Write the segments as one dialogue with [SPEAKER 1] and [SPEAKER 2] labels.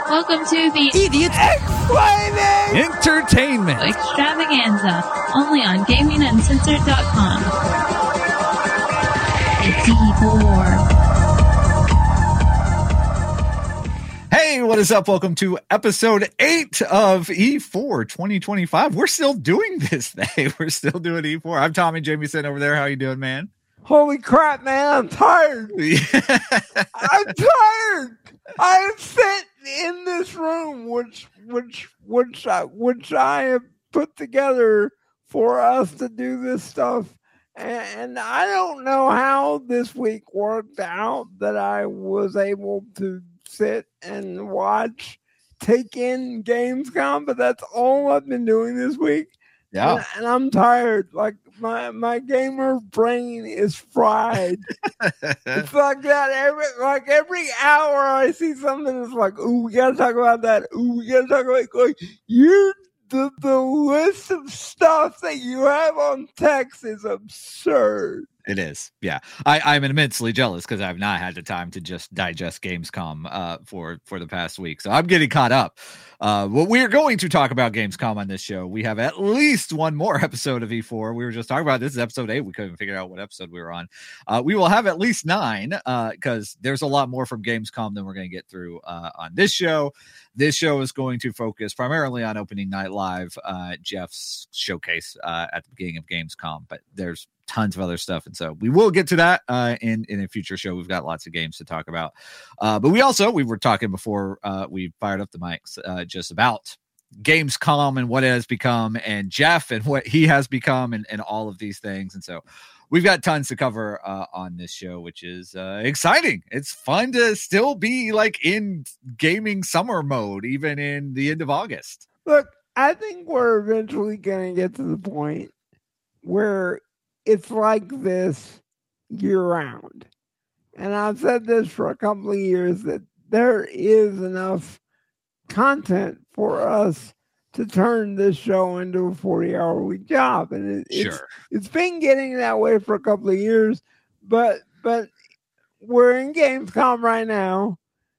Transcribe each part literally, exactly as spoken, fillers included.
[SPEAKER 1] Welcome to the
[SPEAKER 2] Idiot Explaining Entertainment
[SPEAKER 1] Extravaganza, only on gaming uncensored dot com. It's E four.
[SPEAKER 2] Hey, what is up? Welcome to episode eight of E four twenty twenty-five. We're still doing this thing. We're still doing E four. I'm Tommy Jamieson over there. How you doing, man?
[SPEAKER 3] Holy crap, man, I'm tired. I'm tired. I sit in this room, which which which I, which I have put together for us to do this stuff. And I don't know how this week worked out that I was able to sit and watch, take in Gamescom, but that's all I've been doing this week.
[SPEAKER 2] Yeah.
[SPEAKER 3] And, and I'm tired. Like my, my gamer brain is fried. It's like that every like every hour I see something that's like, ooh, we gotta talk about that. Ooh, we gotta talk about like you the the list of stuff that you have on text is absurd.
[SPEAKER 2] It is. Yeah. I, I'm immensely jealous because I've not had the time to just digest Gamescom uh, for, for the past week. So I'm getting caught up. Uh, well, we're going to talk about Gamescom on this show. We have at least one more episode of E four. We were just talking about this is episode eight. We couldn't figure out what episode we were on. Uh, we will have at least nine because uh, there's a lot more from Gamescom than we're going to get through uh, on this show. This show is going to focus primarily on Opening Night Live, uh, Jeff's showcase uh, at the beginning of Gamescom, but there's tons of other stuff, and so we will get to that uh in in a future show. We've got lots of games to talk about, uh but we also we were talking before uh we fired up the mics uh just about Gamescom and what it has become, and Jeff and what he has become, and, and all of these things. And so we've got tons to cover uh on this show, which is uh exciting. It's fun to still be like in gaming summer mode even in the end of August.
[SPEAKER 3] Look, I think we're eventually gonna get to the point where it's like this year round. And I've said this for a couple of years that there is enough content for us to turn this show into a forty hour week job. And it, it's,
[SPEAKER 2] sure.
[SPEAKER 3] it's been getting that way for a couple of years, but, but we're in Gamescom right now.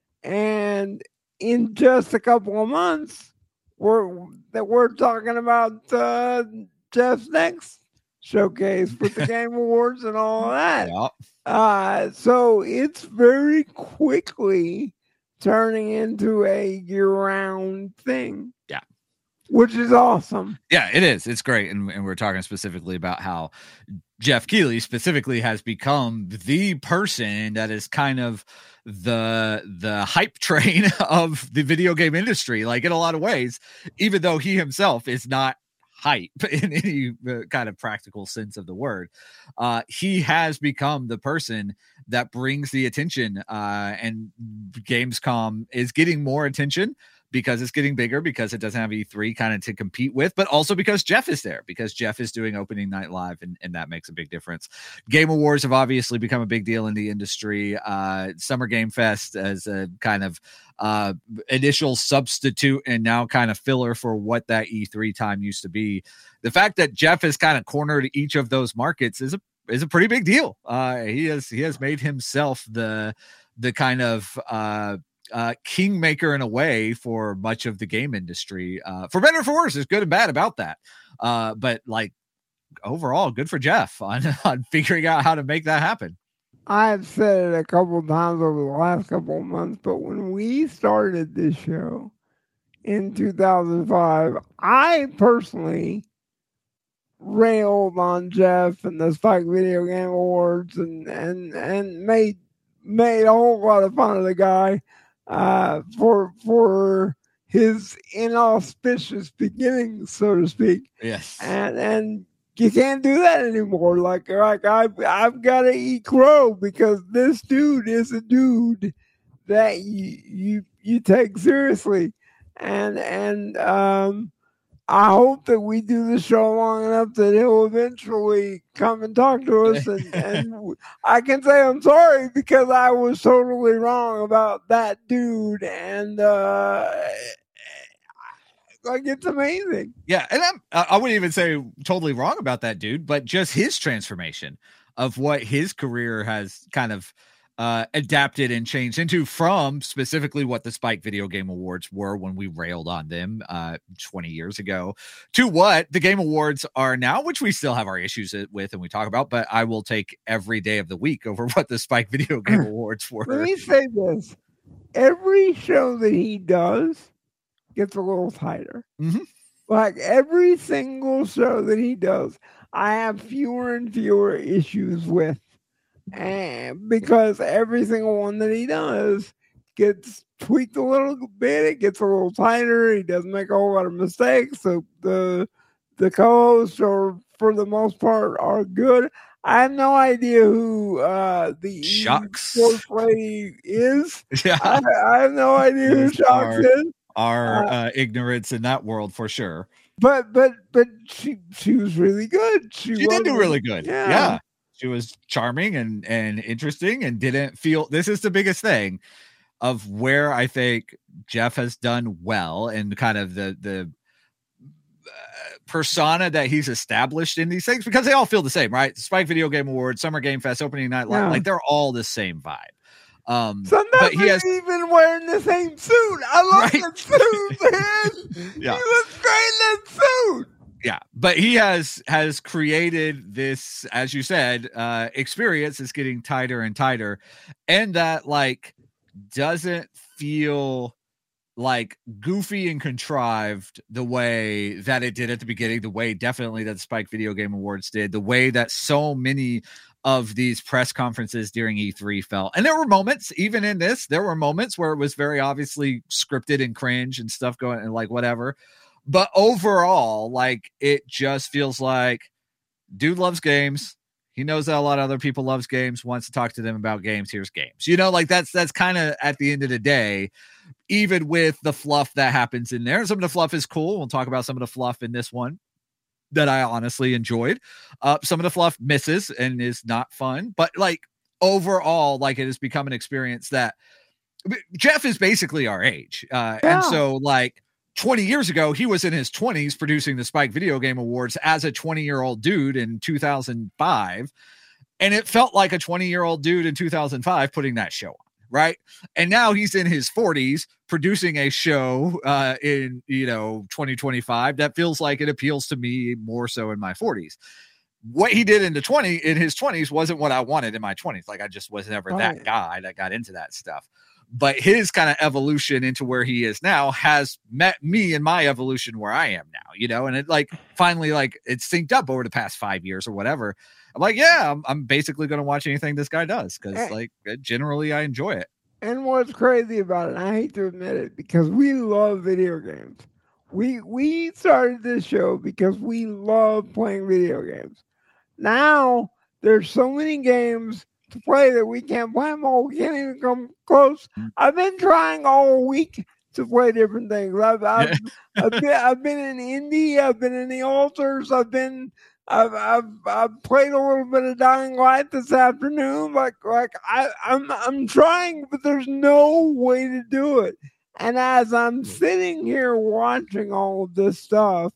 [SPEAKER 3] And in just a couple of months, we're, that we're talking about uh, Jeff's next showcase with the Game Awards and all of that.
[SPEAKER 2] Yep.
[SPEAKER 3] Uh, so it's very quickly turning into a year-round thing.
[SPEAKER 2] Yeah.
[SPEAKER 3] Which is awesome.
[SPEAKER 2] Yeah, it is. It's great. And, and we're talking specifically about how Jeff Keighley specifically has become the person that is kind of the the hype train of the video game industry, like in a lot of ways, even though he himself is not hype in any uh, kind of practical sense of the word. Uh, he has become the person that brings the attention, uh, and Gamescom is getting more attention because it's getting bigger, because it doesn't have E three kind of to compete with, but also because Jeff is there, because Jeff is doing Opening Night Live, and, and that makes a big difference. Game Awards have obviously become a big deal in the industry. Uh, Summer Game Fest as a kind of uh, initial substitute and now kind of filler for what that E three time used to be. The fact that Jeff has kind of cornered each of those markets is a is a pretty big deal. Uh, he has he has made himself the the kind of uh, uh, kingmaker in a way for much of the game industry. Uh, for better or for worse, there's good and bad about that. Uh, but like overall, good for Jeff on on figuring out how to make that happen.
[SPEAKER 3] I've said it a couple of times over the last couple of months, but when we started this show in two thousand five, I personally railed on Jeff and the Spike Video Game Awards and, and, and made made a whole lot of fun of the guy uh, for for his inauspicious beginnings, so to speak.
[SPEAKER 2] Yes.
[SPEAKER 3] And and you can't do that anymore. Like like I've I've got to eat crow because this dude is a dude that you you you take seriously. And and um I hope that we do the show long enough that he'll eventually come and talk to us. And, and I can say I'm sorry because I was totally wrong about that dude. And uh, like, it's amazing.
[SPEAKER 2] Yeah. And I'm, I wouldn't even say totally wrong about that dude, but just his transformation of what his career has kind of uh, adapted and changed into from specifically what the Spike Video Game Awards were when we railed on them uh, twenty years ago to what the Game Awards are now, which we still have our issues with and we talk about, but I will take every day of the week over what the Spike Video Game Awards were.
[SPEAKER 3] Let me say this. Every show that he does gets a little tighter.
[SPEAKER 2] Mm-hmm.
[SPEAKER 3] Like every single show that he does, I have fewer and fewer issues with. And because every single one that he does gets tweaked a little bit, it gets a little tighter. He doesn't make a whole lot of mistakes. So the the co-hosts are, for the most part, are good. I have no idea who uh, the
[SPEAKER 2] Shucks
[SPEAKER 3] sports lady is.
[SPEAKER 2] Yeah,
[SPEAKER 3] I, I have no idea who Shucks
[SPEAKER 2] our,
[SPEAKER 3] is.
[SPEAKER 2] Our
[SPEAKER 3] Uh,
[SPEAKER 2] uh, ignorance in that world for sure.
[SPEAKER 3] But but but she she was really good. She,
[SPEAKER 2] She did do really good.
[SPEAKER 3] Yeah.
[SPEAKER 2] yeah. She was charming and, and interesting and didn't feel, this is the biggest thing of where I think Jeff has done well and kind of the, the uh, persona that he's established in these things, because they all feel the same, right? The Spike Video Game Awards, Summer Game Fest, opening night,
[SPEAKER 3] Yeah.
[SPEAKER 2] like they're all the same vibe. Um,
[SPEAKER 3] Sometimes
[SPEAKER 2] but he has,
[SPEAKER 3] he's even wearing the same suit. I love
[SPEAKER 2] Right.
[SPEAKER 3] that suit, man.
[SPEAKER 2] Yeah.
[SPEAKER 3] He looks great in that suit.
[SPEAKER 2] yeah, but he has has created this, as you said, uh, experience is getting tighter and tighter, and that like doesn't feel like goofy and contrived the way that it did at the beginning, the way definitely that the Spike Video Game Awards did, the way that so many of these press conferences during E three felt. And there were moments, even in this, there were moments where it was very obviously scripted and cringe and stuff going and like whatever. But overall, like it just feels like dude loves games. He knows that a lot of other people loves games, wants to talk to them about games. Here's games, you know, like that's, that's kind of at the end of the day, even with the fluff that happens in there. Some of the fluff is cool. We'll talk about some of the fluff in this one that I honestly enjoyed. Uh, some of the fluff misses and is not fun, but like overall, like it has become an experience that Jeff is basically our age. Uh,
[SPEAKER 3] Yeah.
[SPEAKER 2] And so like twenty years ago, he was in his twenties producing the Spike Video Game Awards as a twenty year old dude in two thousand five. And it felt like a twenty year old dude in two thousand five putting that show on. Right. And now he's in his forties producing a show uh, in, you know, twenty twenty-five that feels like it appeals to me more so in my forties. What he did in the twenty in his twenties wasn't what I wanted in my twenties. Like I just was never that
[SPEAKER 3] Right.
[SPEAKER 2] guy that got into that stuff. But his kind of evolution into where he is now has met me in my evolution where I am now, you know, and it like finally like it's synced up over the past five years or whatever. I'm like, yeah, I'm, I'm basically going to watch anything this guy does because
[SPEAKER 3] Eh.
[SPEAKER 2] like generally I enjoy it.
[SPEAKER 3] And what's crazy about it, I hate to admit it, because we love video games. We we started this show because we love playing video games. Now there's so many games to play that we can't play them all. We can't even come close. I've been trying all week to play different things. I've I've, I've, been, I've been in indie. I've been in the altars. I've been I've I've I've played a little bit of Dying Light this afternoon. Like like I I'm I'm trying, but there's no way to do it. And as I'm sitting here watching all of this stuff,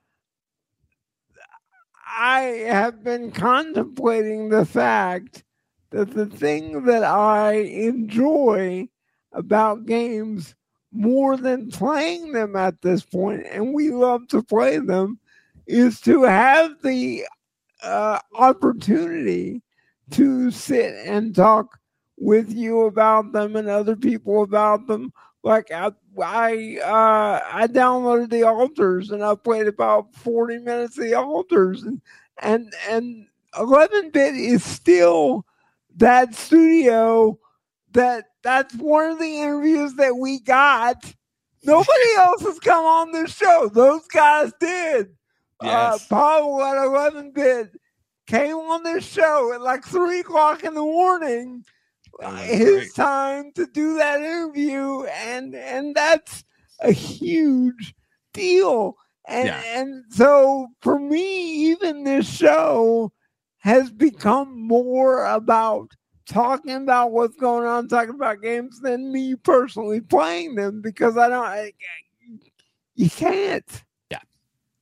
[SPEAKER 3] I have been contemplating the fact that the thing that I enjoy about games more than playing them at this point, and we love to play them, is to have the uh, opportunity to sit and talk with you about them and other people about them. Like I, I, uh, I downloaded the Altars and I played about forty minutes of the Altars, and and and eleven bit is still that studio that that's one of the interviews that we got. Nobody else has come on this show. Those guys did.
[SPEAKER 2] Yes.
[SPEAKER 3] Uh, Paul at eleven bit came on this show at like three o'clock in the morning.
[SPEAKER 2] That was
[SPEAKER 3] His
[SPEAKER 2] great.
[SPEAKER 3] time to do that interview, and and that's a huge deal. And
[SPEAKER 2] Yeah.
[SPEAKER 3] and so for me, even this show has become more about talking about what's going on, talking about games, than me personally playing them, because I don't. I, you can't.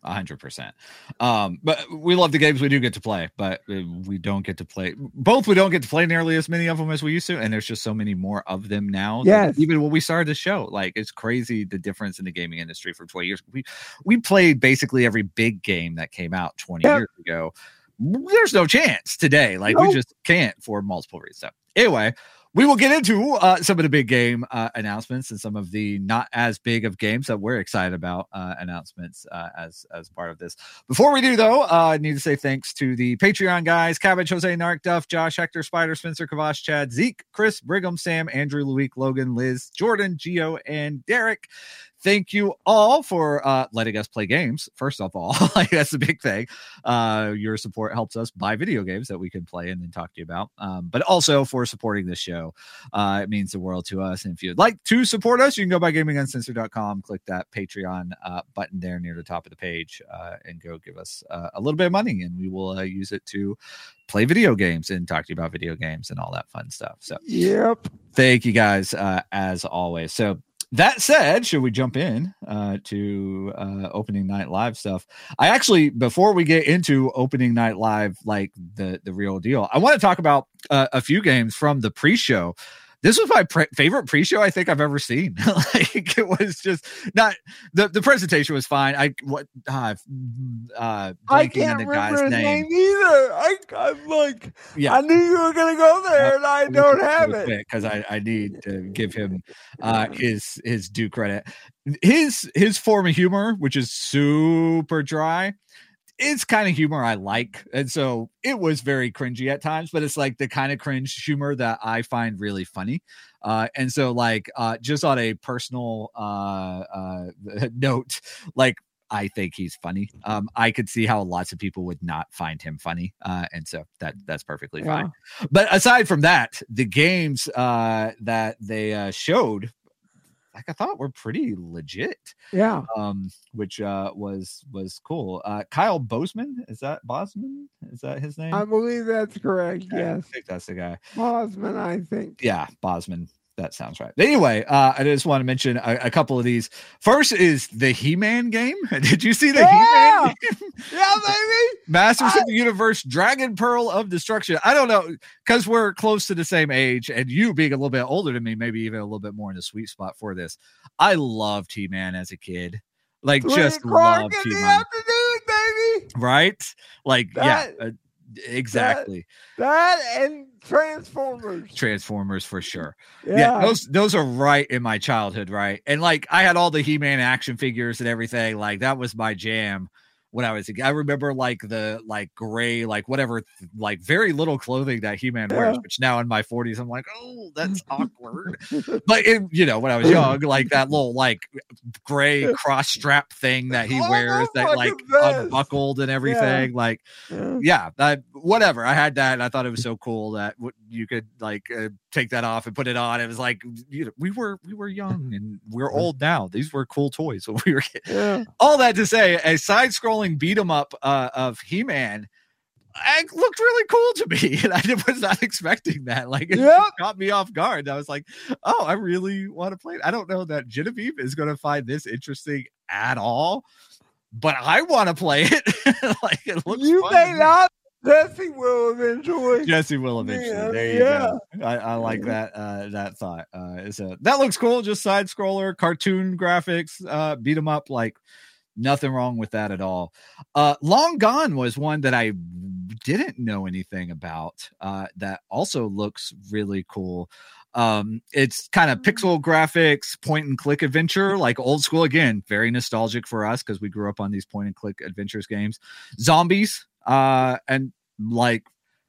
[SPEAKER 2] a hundred percent. Um, but we love the games we do get to play, but we don't get to play both. We don't get to play nearly as many of them as we used to. And there's just so many more of them now.
[SPEAKER 3] Yes.
[SPEAKER 2] Even when we started the show, like it's crazy the difference in the gaming industry for twenty years. We, we played basically every big game that came out twenty yep. years ago. There's no chance today. Like nope. we just can't for multiple reasons. So anyway, we will get into uh, some of the big game uh, announcements and some of the not as big of games that we're excited about uh, announcements uh, as as part of this. Before we do, though, uh, I need to say thanks to the Patreon guys: Cabbage, Jose, Narc, Duff, Josh, Hector, Spider, Spencer, Kavash, Chad, Zeke, Chris, Brigham, Sam, Andrew, Luik, Logan, Liz, Jordan, Gio, and Derek. Thank you all for uh, letting us play games. First of all, like that's the big thing. Uh, your support helps us buy video games that we can play and then talk to you about. Um, but also for supporting this show. Uh, it means the world to us. And if you'd like to support us, you can go by gaming uncensored dot com, click that Patreon uh, button there near the top of the page, uh, and go give us uh, a little bit of money, and we will uh, use it to play video games and talk to you about video games and all that fun stuff. So,
[SPEAKER 3] yep.
[SPEAKER 2] Thank you guys uh, as always. So. That said, should we jump in uh, to uh, opening night live stuff? I actually, before we get into opening night live, like the, the real deal, I want to talk about uh, a few games from the pre-show. This was my pre- favorite pre-show I think I've ever seen. Like it was just not the, the presentation was fine. I what uh, uh
[SPEAKER 3] I can't the remember his name, name either. I I'm like yeah. I knew you were gonna go there, uh, and I don't have it
[SPEAKER 2] because I, I need to give him uh, his his due credit. His his form of humor, which is super dry. It's kind of humor I like. And so it was very cringy at times, but it's like the kind of cringe humor that I find really funny. Uh, and so like, uh, just on a personal, uh, uh, note, like, I think he's funny. Um, I could see how lots of people would not find him funny. Uh, and so that that's perfectly yeah. fine. But aside from that, the games, uh, that they, uh, showed, like I thought were pretty legit.
[SPEAKER 3] Yeah.
[SPEAKER 2] Um, which uh was was cool. Uh Kyle Bozeman, is that Bosman? Is that his name?
[SPEAKER 3] I believe that's correct.
[SPEAKER 2] Yeah,
[SPEAKER 3] yes.
[SPEAKER 2] I think that's the guy.
[SPEAKER 3] Bosman, I think.
[SPEAKER 2] Yeah, Bosman. That sounds right. Anyway, uh, I just want to mention a, a couple of these. First is the He-Man game. Did you see the
[SPEAKER 3] yeah!
[SPEAKER 2] He-Man game?
[SPEAKER 3] Yeah, baby.
[SPEAKER 2] Masters
[SPEAKER 3] I...
[SPEAKER 2] of the Universe, Dragon Pearl of Destruction. I don't know, because we're close to the same age, and you being a little bit older than me, maybe even a little bit more in the sweet spot for this. I loved He-Man as a kid. Like, Three just loved He-Man.
[SPEAKER 3] Baby.
[SPEAKER 2] Right? Like,
[SPEAKER 3] that,
[SPEAKER 2] yeah. Uh, exactly.
[SPEAKER 3] That, that and Transformers.
[SPEAKER 2] Transformers for sure.
[SPEAKER 3] Yeah.
[SPEAKER 2] yeah, those those are right in my childhood, right? And like I had all the He-Man action figures and everything. Like that was my jam when I was a kid. I remember like the like gray, like whatever, like very little clothing that He-Man yeah. wears, which now in my forties, I'm like, oh, that's awkward. But it, you know, when I was young, like that little like gray cross strap thing that he
[SPEAKER 3] oh,
[SPEAKER 2] wears that like best. unbuckled and everything. Yeah. Like, yeah, yeah that, whatever. I had that. And I thought it was so cool that you could like uh, take that off and put it on. It was like, you know, we were we were young and we're old now. These were cool toys when we were kids.
[SPEAKER 3] Yeah.
[SPEAKER 2] All that to say, a side-scrolling beat 'em up uh, of He-Man it looked really cool to me, and I was not expecting that. Like it
[SPEAKER 3] yep.
[SPEAKER 2] caught me off guard. I was like, oh, I really want to play it. I don't know that Genevieve is going to find this interesting at all, but I want to play it. Like it looks
[SPEAKER 3] you
[SPEAKER 2] fun
[SPEAKER 3] may not. Jesse will eventually.
[SPEAKER 2] Jesse will eventually. Yeah, there you
[SPEAKER 3] yeah.
[SPEAKER 2] go. I, I like that. Uh, that thought. Uh, so that looks cool. Just side scroller, cartoon graphics, uh, beat 'em up. Like nothing wrong with that at all. Uh, Long Gone was one that I didn't know anything about. Uh, that also looks really cool. Um, it's kind of pixel graphics, point and click adventure, like old school. Again, very nostalgic for us because we grew up on these point and click adventures games. Zombies. Uh, and like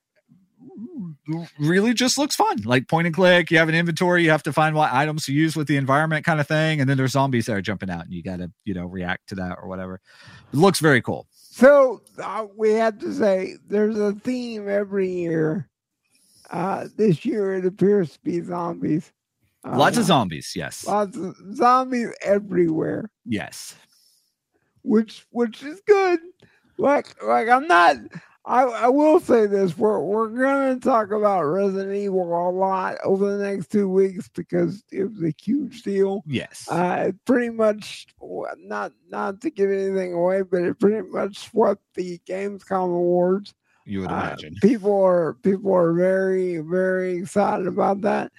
[SPEAKER 2] really just looks fun. Like point and click, you have an inventory, you have to find what items to use with the environment kind of thing. And then there's zombies that are jumping out and you got to, you know, react to that or whatever. It looks very cool.
[SPEAKER 3] So uh, we have to say there's a theme every year. Uh, this year it appears to be zombies. Uh,
[SPEAKER 2] lots of zombies. Yes.
[SPEAKER 3] Lots of zombies everywhere.
[SPEAKER 2] Yes.
[SPEAKER 3] Which, which is good. Like, like I'm not, I, I will say this: we're we're gonna talk about Resident Evil a lot over the next two weeks because it was a huge deal.
[SPEAKER 2] Yes,
[SPEAKER 3] uh, it pretty much not not to give anything away, but it pretty much swept the Gamescom awards.
[SPEAKER 2] You would imagine
[SPEAKER 3] uh, people are people are very very excited about that,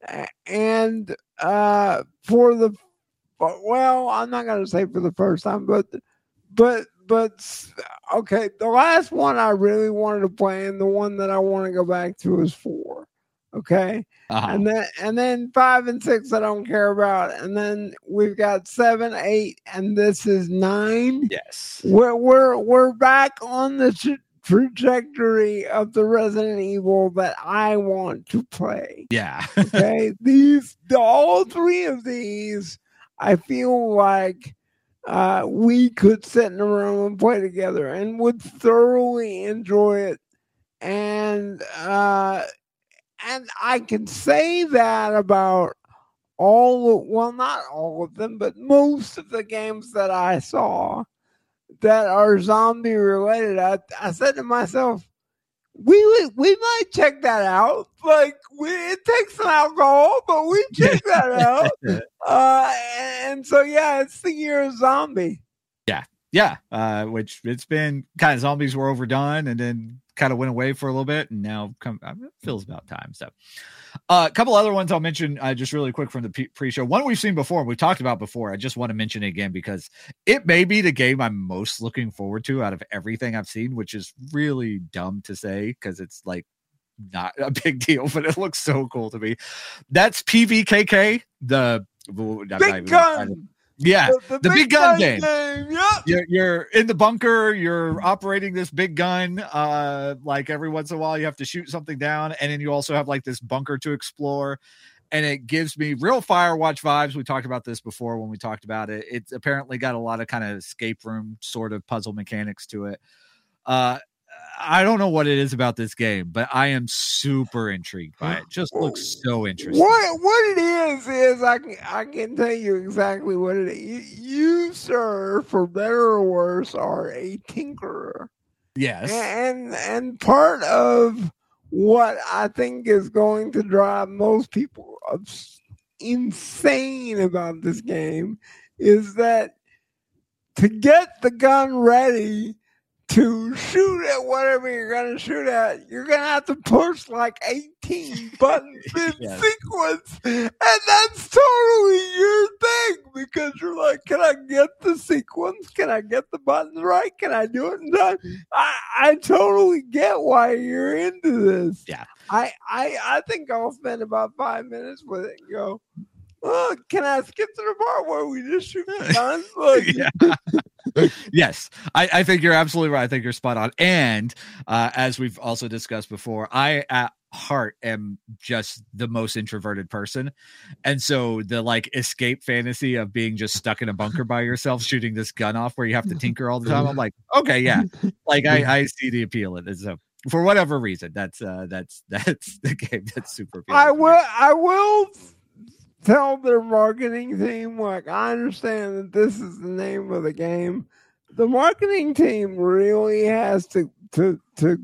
[SPEAKER 3] and uh, for the well, I'm not gonna say for the first time, but but. But okay, the last one I really wanted to play, and the one that I want to go back to is four. Okay, uh-huh. and then and then five and six I don't care about, and then we've got seven, eight, and this is nine.
[SPEAKER 2] Yes,
[SPEAKER 3] we're we're we're back on the tra- trajectory of the Resident Evil that I want to play.
[SPEAKER 2] Yeah.
[SPEAKER 3] Okay, these the, all three of these, I feel like. Uh, we could sit in a room and play together and would thoroughly enjoy it. And uh, and I can say that about all, of, well, not all of them, but most of the games that I saw that are zombie related. I, I said to myself, we we might check that out. Like, we, it takes some alcohol, but we check that out. Uh, and so, yeah, it's the year of zombie.
[SPEAKER 2] Yeah, yeah. Uh, which it's been kind of zombies were overdone and then kind of went away for a little bit, and now come it feels about time. So, uh, a couple other ones I'll mention uh, just really quick from the pre-show. One we've seen before, we talked about before. I just want to mention it again because it may be the game I'm most looking forward to out of everything I've seen, which is really dumb to say because it's like not a big deal, but it looks so cool to me. That's P V K K, the
[SPEAKER 3] big gun.
[SPEAKER 2] Yeah, the, the, the big, big gun, gun game.
[SPEAKER 3] game. Yep.
[SPEAKER 2] You're, you're in the bunker. You're operating this big gun. Uh, like every once in a while, you have to shoot something down, and then you also have like this bunker to explore. And it gives me real Firewatch vibes. We talked about this before when we talked about it. It's apparently got a lot of kind of escape room sort of puzzle mechanics to it. Uh, I don't know what it is about this game, but I am super intrigued by it. It just looks so interesting.
[SPEAKER 3] What what it is is I can I can tell you exactly what it is. You, sir, for better or worse, are a tinkerer.
[SPEAKER 2] Yes,
[SPEAKER 3] and and part of what I think is going to drive most people insane about this game is that to get the gun ready to shoot at whatever you're going to shoot at, you're going to have to push like eighteen buttons in yes. sequence. And that's totally your thing because you're like, can I get the sequence? Can I get the buttons right? Can I do it in time? I, I totally get why you're into this.
[SPEAKER 2] Yeah.
[SPEAKER 3] I, I, I think I'll spend about five minutes with it and go, oh, can I skip to the part where we just shoot the guns? Like,
[SPEAKER 2] yeah. Yes, I, I think you're absolutely right. I think you're spot on. And uh, as we've also discussed before, I at heart am just the most introverted person. And so the like escape fantasy of being just stuck in a bunker by yourself, shooting this gun off where you have to tinker all the time. I'm like, okay, yeah, like I, I see the appeal in it. So for whatever reason, that's uh, that's that's the game that's super appealing.
[SPEAKER 3] I will, I will tell their marketing team, like, I understand that this is the name of the game. The marketing team really has to to to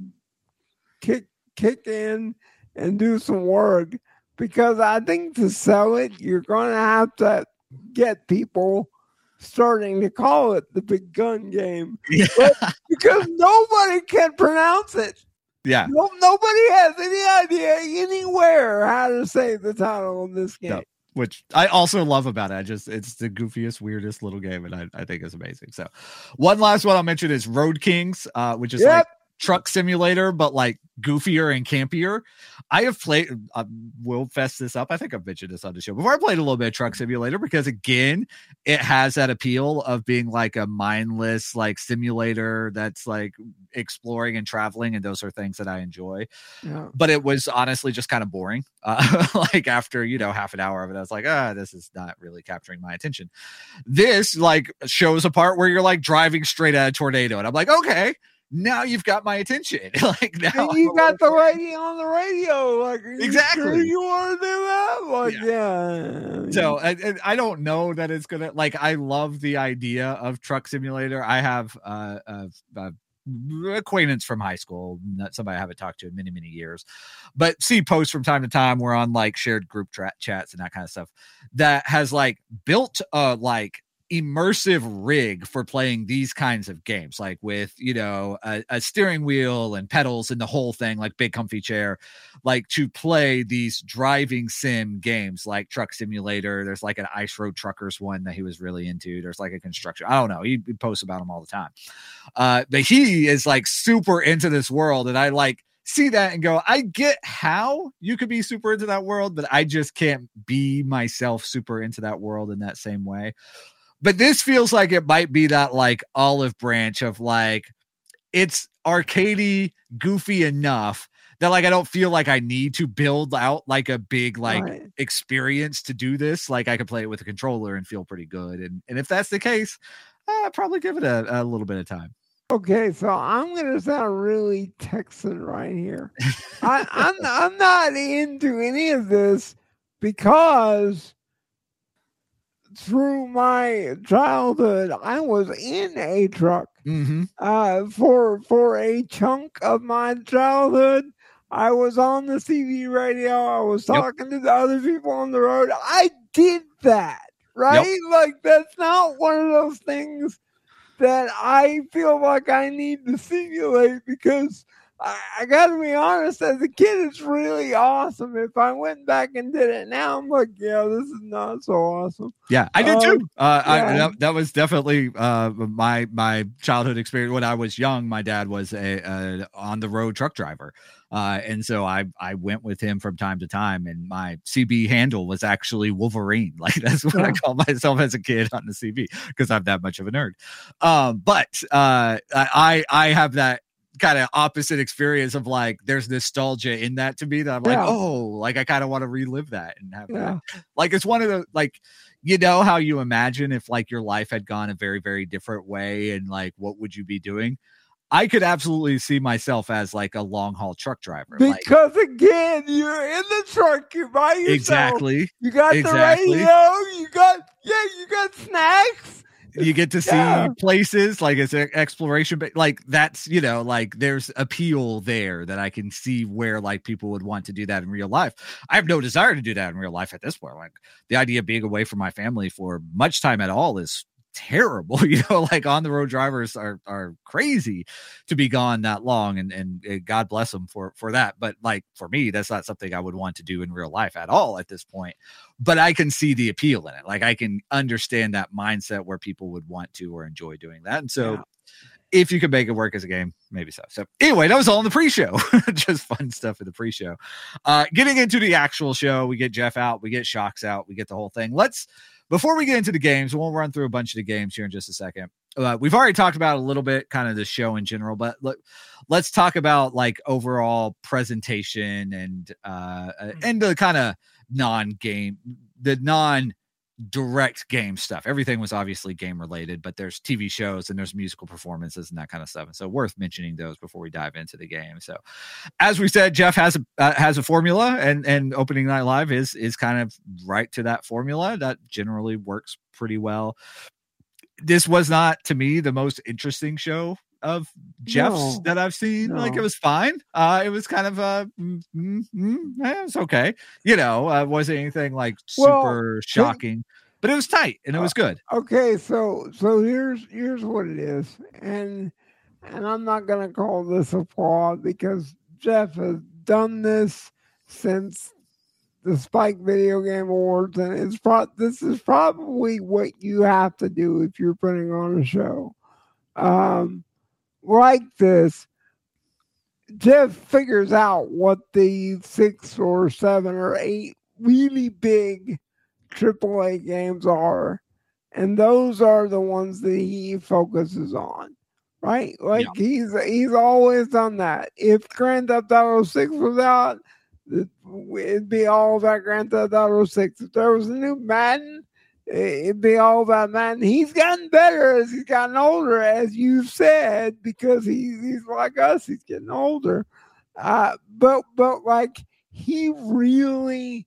[SPEAKER 3] kick kick in and do some work because I think to sell it, you're going to have to get people starting to call it the big gun game.
[SPEAKER 2] Yeah.
[SPEAKER 3] Because nobody can pronounce it.
[SPEAKER 2] Yeah.
[SPEAKER 3] No, nobody has any idea anywhere how to say the title of this game.
[SPEAKER 2] No. Which I also love about it. I just, it's the goofiest, weirdest little game, and I, I think it's amazing. So, one last one I'll mention is Road Kings, uh, which is yep. like truck simulator, but like goofier and campier. I have played, uh, we'll fess this up. I think I've mentioned this on the show before. I played a little bit of truck simulator because, again, it has that appeal of being like a mindless like simulator that's like exploring and traveling, and those are things that I enjoy. Yeah. But it was honestly just kind of boring. Uh, like after, you know, half an hour of it, I was like, ah, this is not really capturing my attention. This like shows a part where you're like driving straight at a tornado, and I'm like, okay, now you've got my attention. Like now
[SPEAKER 3] and you got the radio on the radio. Like, are
[SPEAKER 2] exactly.
[SPEAKER 3] You, sure you want to do that? Like,
[SPEAKER 2] yeah.
[SPEAKER 3] yeah.
[SPEAKER 2] So I, I don't know that it's gonna like. I love the idea of truck simulator. I have uh, a, a acquaintance from high school, not somebody I haven't talked to in many, many years, but see posts from time to time. We're on like shared group tra- chats and that kind of stuff that has like built a like immersive rig for playing these kinds of games, like with, you know, a, a steering wheel and pedals and the whole thing, like big comfy chair, like to play these driving sim games like Truck Simulator. There's like an Ice Road Truckers one that he was really into. There's like a construction. I don't know. He, he posts about them all the time. Uh, but he is like super into this world. And I like see that and go, I get how you could be super into that world, but I just can't be myself super into that world in that same way. But this feels like it might be that like olive branch of like, it's arcadey, goofy enough that like I don't feel like I need to build out like a big like right. experience to do this. Like I could play it with a controller and feel pretty good. And and if that's the case, I'll probably give it a, a little bit of time.
[SPEAKER 3] Okay, so I'm gonna sound really Texan right here. I, I'm I'm not into any of this because through my childhood, I was in a truck.
[SPEAKER 2] Mm-hmm.
[SPEAKER 3] Uh, for for a chunk of my childhood, I was on the C B radio. I was talking yep. to the other people on the road. I did that, right? Yep. Like that's not one of those things that I feel like I need to simulate because I, I got to be honest, as a kid, it's really awesome. If I went back and did it now, I'm like, yeah, this is not so awesome.
[SPEAKER 2] Yeah, I did um, too. Uh,
[SPEAKER 3] yeah.
[SPEAKER 2] I, that, that was definitely uh, my my childhood experience. When I was young, my dad was a, a on the road truck driver, uh, and so I I went with him from time to time. And my C B handle was actually Wolverine. Like that's what yeah. I called myself as a kid on the C B because I'm that much of a nerd. Um, but uh, I I have that kind of opposite experience of like there's nostalgia in that to me that I'm yeah. like, oh, like I kind of want to relive that and have
[SPEAKER 3] yeah.
[SPEAKER 2] that. Like it's one of the like, you know how you imagine if like your life had gone a very, very different way and like what would you be doing? I could absolutely see myself as like a long haul truck driver.
[SPEAKER 3] Because
[SPEAKER 2] like,
[SPEAKER 3] again, you're in the truck, you're by yourself.
[SPEAKER 2] Exactly.
[SPEAKER 3] You got
[SPEAKER 2] exactly.
[SPEAKER 3] the radio, you got yeah, you got snacks.
[SPEAKER 2] You get to see yeah. places like it's an exploration, but like that's, you know, like there's appeal there that I can see where like people would want to do that in real life. I have no desire to do that in real life at this point. Like the idea of being away from my family for much time at all is terrible. You know, like on the road drivers are are crazy to be gone that long, and and God bless them for for that. But like for me, that's not something I would want to do in real life at all at this point. But I can see the appeal in it. Like I can understand that mindset where people would want to or enjoy doing that. And so yeah. if you could make it work as a game, maybe so. So anyway, that was all in the pre-show. Just fun stuff in the pre-show. Uh, getting into the actual show, we get Jeff out, we get Shocks out, we get the whole thing. Let's Before we get into the games, we'll run through a bunch of the games here in just a second. Uh, we've already talked about a little bit, kind of the show in general, but look, let's talk about like overall presentation and uh, and the kind of non-game, the non-direct game stuff. Everything was obviously game related, but there's T V shows and there's musical performances and that kind of stuff. And so worth mentioning those before we dive into the game. So as we said, Jeff has a, uh, has a formula, and, and Opening Night Live is, is kind of right to that formula that generally works pretty well. This was not, to me, the most interesting show of Jeff's no, that I've seen. No. Like it was fine. Uh, it was kind of uh, mm, mm, mm, eh, it's okay. You know, uh, wasn't anything like super well, shocking, but it was tight and it was good.
[SPEAKER 3] Uh, okay, so so here's here's what it is, and and I'm not gonna call this a flaw because Jeff has done this since the Spike Video Game Awards, and it's pro- this is probably what you have to do if you're putting on a show. Um, like this, Jeff figures out what the six or seven or eight really big triple A games are, and those are the ones that he focuses on, right? Like yeah. he's he's always done that. If Grand Theft Auto six was out, it'd be all about Grand Theft Auto six. If there was a new Madden, it'd be all about Madden. He's gotten better as he's gotten older, as you said, because he's, he's like us. He's getting older. Uh, but, but like, he really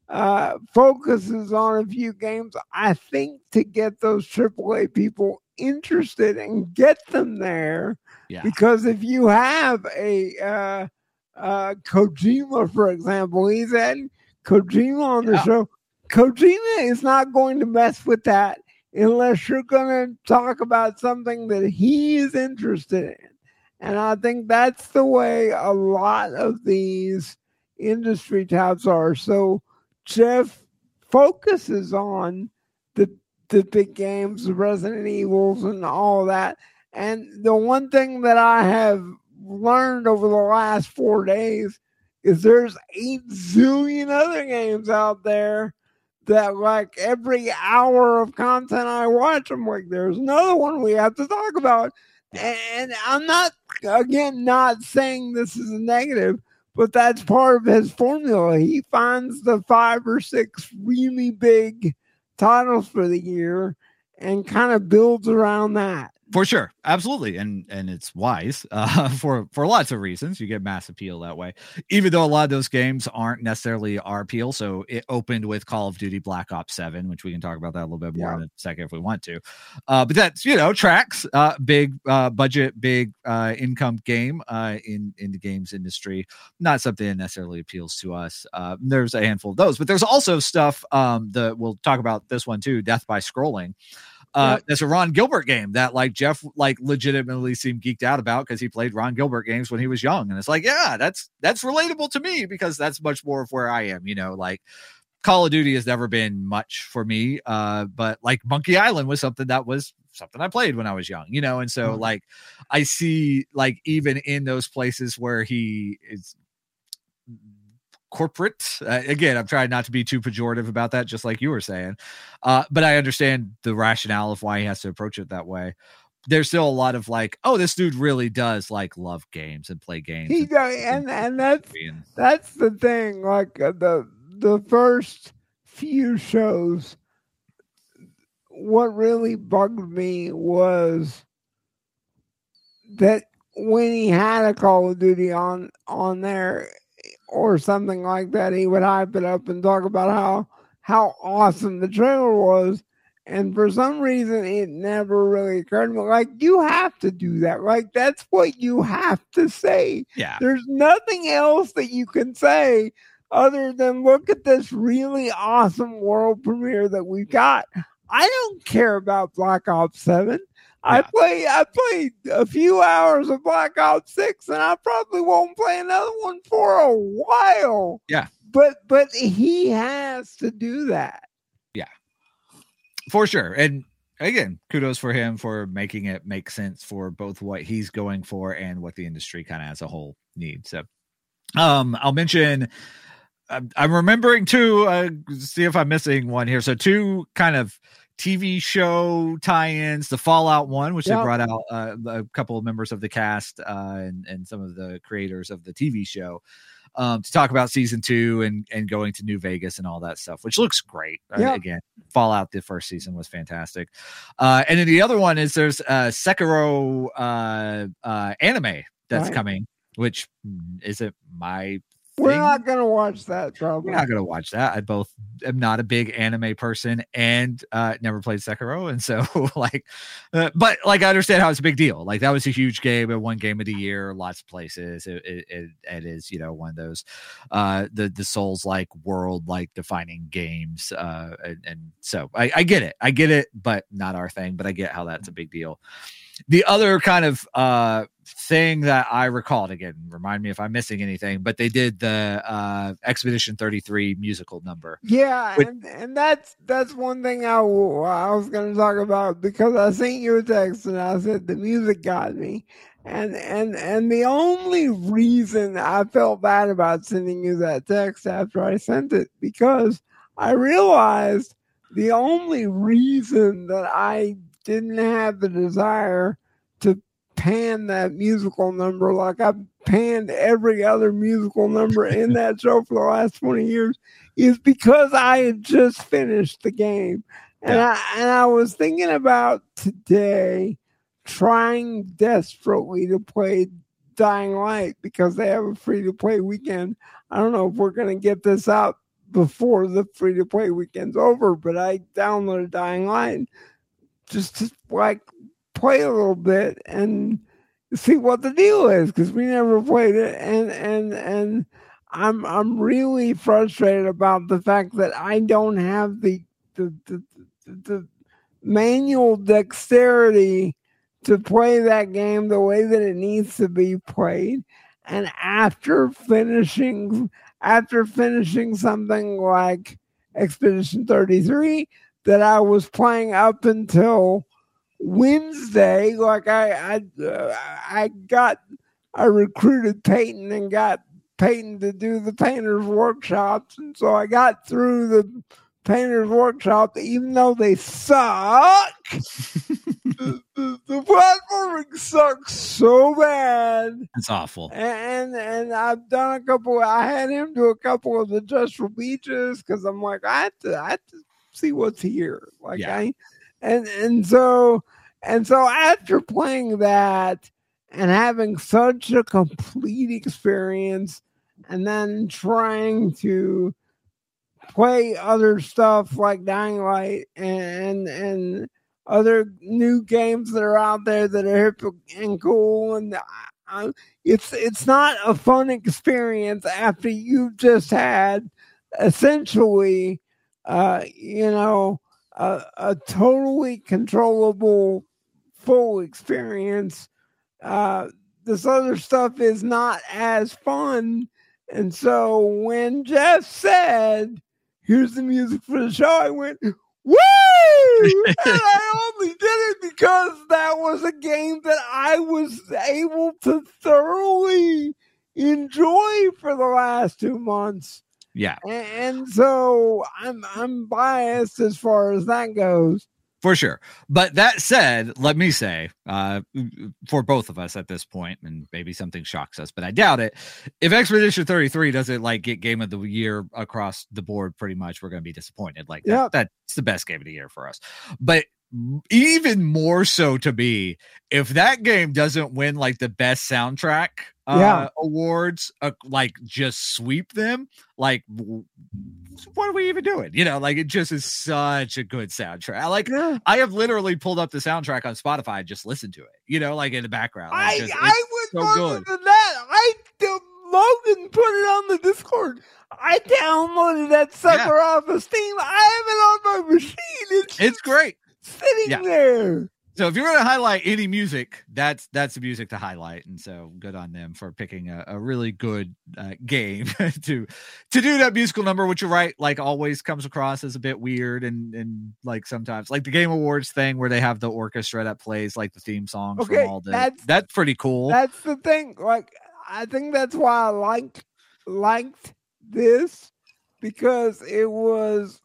[SPEAKER 3] uh, focuses on a few games, I think, to get those triple A people interested and get them there.
[SPEAKER 2] Yeah.
[SPEAKER 3] Because if you have a uh, uh, Kojima, for example, he's had Kojima on the
[SPEAKER 2] Yeah.
[SPEAKER 3] show. Kojima is not going to mess with that unless you're going to talk about something that he is interested in. And I think that's the way a lot of these industry touts are. So Jeff focuses on the the big games, the Resident Evils and all that. And the one thing that I have learned over the last four days is there's eight zillion other games out there that, like, every hour of content I watch, I'm like, there's another one we have to talk about. And I'm not, again, not saying this is a negative, but that's part of his formula. He finds the five or six really big titles for the year and kind of builds around that.
[SPEAKER 2] For sure. Absolutely. And and it's wise uh, for, for lots of reasons. You get mass appeal that way, even though a lot of those games aren't necessarily our appeal. So it opened with Call of Duty Black Ops seven, which we can talk about that a little bit more yeah. in a second if we want to. Uh, but that's, you know, tracks, uh, big uh, budget, big uh, income game uh, in, in the games industry. Not something that necessarily appeals to us. Uh, there's a handful of those, but there's also stuff um, that we'll talk about this one too, Death by Scrolling. Uh, yep. There's a Ron Gilbert game that like Jeff like legitimately seemed geeked out about because he played Ron Gilbert games when he was young. And it's like, yeah, that's, that's relatable to me because that's much more of where I am, you know, like Call of Duty has never been much for me. Uh, but like Monkey Island was something that was something I played when I was young, you know? And so mm-hmm. like, I see like, even in those places where he is corporate, uh, again, I'm trying not to be too pejorative about that, just like you were saying, uh but I understand the rationale of why he has to approach it that way. There's still a lot of like, oh, this dude really does like love games and play games.
[SPEAKER 3] He
[SPEAKER 2] and,
[SPEAKER 3] does, and and that's and, that's the thing. Like uh, the the first few shows, what really bugged me was that when he had a Call of Duty on on there or something like that, he would hype it up and talk about how how awesome the trailer was. And for some reason, it never really occurred to me. Like, you have to do that. Like, that's what you have to say.
[SPEAKER 2] Yeah.
[SPEAKER 3] There's nothing else that you can say other than look at this really awesome world premiere that we've got. I don't care about Black Ops seven. I yeah. play. I played a few hours of Black Ops six, and I probably won't play another one for a while.
[SPEAKER 2] Yeah,
[SPEAKER 3] but but he has to do that.
[SPEAKER 2] Yeah, for sure. And again, kudos for him for making it make sense for both what he's going for and what the industry kind of as a whole needs. So, um, I'll mention. I'm, I'm remembering too. Uh, see if I'm missing one here. So two kind of T V show tie-ins, the Fallout one, which yep. they brought out uh, a couple of members of the cast uh, and, and some of the creators of the T V show um, to talk about season two and, and going to New Vegas and all that stuff, which looks great. Yep. Uh, again, Fallout, the first season was fantastic. Uh, and then the other one is there's a Sekiro uh, uh, anime that's right. coming, which isn't my
[SPEAKER 3] We're thing. not going to watch that, probably.
[SPEAKER 2] We're not going to watch that. I both am not a big anime person and uh, never played Sekiro. And so, like, uh, but, like, I understand how it's a big deal. Like, that was a huge game. It won Game of the Year, lots of places. It, it, it, it is, you know, one of those, uh, the, the Souls-like, world-like defining games. Uh, and, and so, I, I get it. I get it, but not our thing. But I get how that's a big deal. The other kind of uh, thing that I recalled, again, remind me if I'm missing anything, but they did the uh, Expedition thirty-three musical number.
[SPEAKER 3] Yeah, which, and, and that's that's one thing I, w- I was going to talk about because I sent you a text and I said the music got me. And, and, and the only reason I felt bad about sending you that text after I sent it, because I realized the only reason that I didn't have the desire to pan that musical number like I panned every other musical number in that show for the last twenty years is because I had just finished the game. And yeah. I and I was thinking about today trying desperately to play Dying Light because they have a free to play weekend. I don't know if we're going to get this out before the free to play weekend's over, but I downloaded Dying Light just to like play a little bit and see what the deal is, because we never played it, and and and I'm I'm really frustrated about the fact that I don't have the the the, the, the manual dexterity to play that game the way that it needs to be played. And after finishing after finishing something like Expedition thirty-three that I was playing up until Wednesday, like I I uh, I got I recruited Peyton and got Peyton to do the painters workshops, and so I got through the painters workshop, even though they suck. the, the, the platforming sucks so bad.
[SPEAKER 2] It's awful.
[SPEAKER 3] And and I've done a couple. I had him do a couple of the Just for Beaches because I'm like, I have to I have to see what's here. Like
[SPEAKER 2] yeah.
[SPEAKER 3] I and and so and so after playing that and having such a complete experience, and then trying to play other stuff like Dying Light and and other new games that are out there that are hip and cool, and I, it's it's not a fun experience after you've just had essentially, uh, you know, a, a totally controllable full experience. Uh, this other stuff is not as fun. And so when Jeff said, here's the music for the show, I went, woo! And I only did it because that was a game that I was able to thoroughly enjoy for the last two months.
[SPEAKER 2] Yeah.
[SPEAKER 3] And so I'm I'm biased as far as that goes.
[SPEAKER 2] For sure. But that said, let me say, uh, for both of us at this point, and maybe something shocks us, but I doubt it. If Expedition thirty-three doesn't like get game of the year across the board, pretty much, we're going to be disappointed. Like
[SPEAKER 3] yep.
[SPEAKER 2] that, that's the best game of the year for us. But even more so to me, if that game doesn't win like the best soundtrack uh,
[SPEAKER 3] yeah.
[SPEAKER 2] awards, uh, like just sweep them, like what are we even doing? You know, like it just is such a good soundtrack. Like
[SPEAKER 3] yeah.
[SPEAKER 2] I have literally pulled up the soundtrack on Spotify and just listened to it, you know, like in the background. Like
[SPEAKER 3] I,
[SPEAKER 2] just,
[SPEAKER 3] I went
[SPEAKER 2] so
[SPEAKER 3] further than that. I Logan put it on the Discord. I downloaded that sucker yeah. off of Steam. I have it on my machine. It's,
[SPEAKER 2] it's great.
[SPEAKER 3] Sitting
[SPEAKER 2] yeah.
[SPEAKER 3] there.
[SPEAKER 2] So if you're going to highlight any music, that's that's the music to highlight, and so good on them for picking a, a really good uh, game to to do that musical number, which you're right, like always comes across as a bit weird, and and like sometimes like the Game Awards thing where they have the orchestra that plays like the theme songs
[SPEAKER 3] okay,
[SPEAKER 2] from all the
[SPEAKER 3] that's,
[SPEAKER 2] that's pretty cool.
[SPEAKER 3] That's the thing. Like I think that's why I liked liked this, because it was.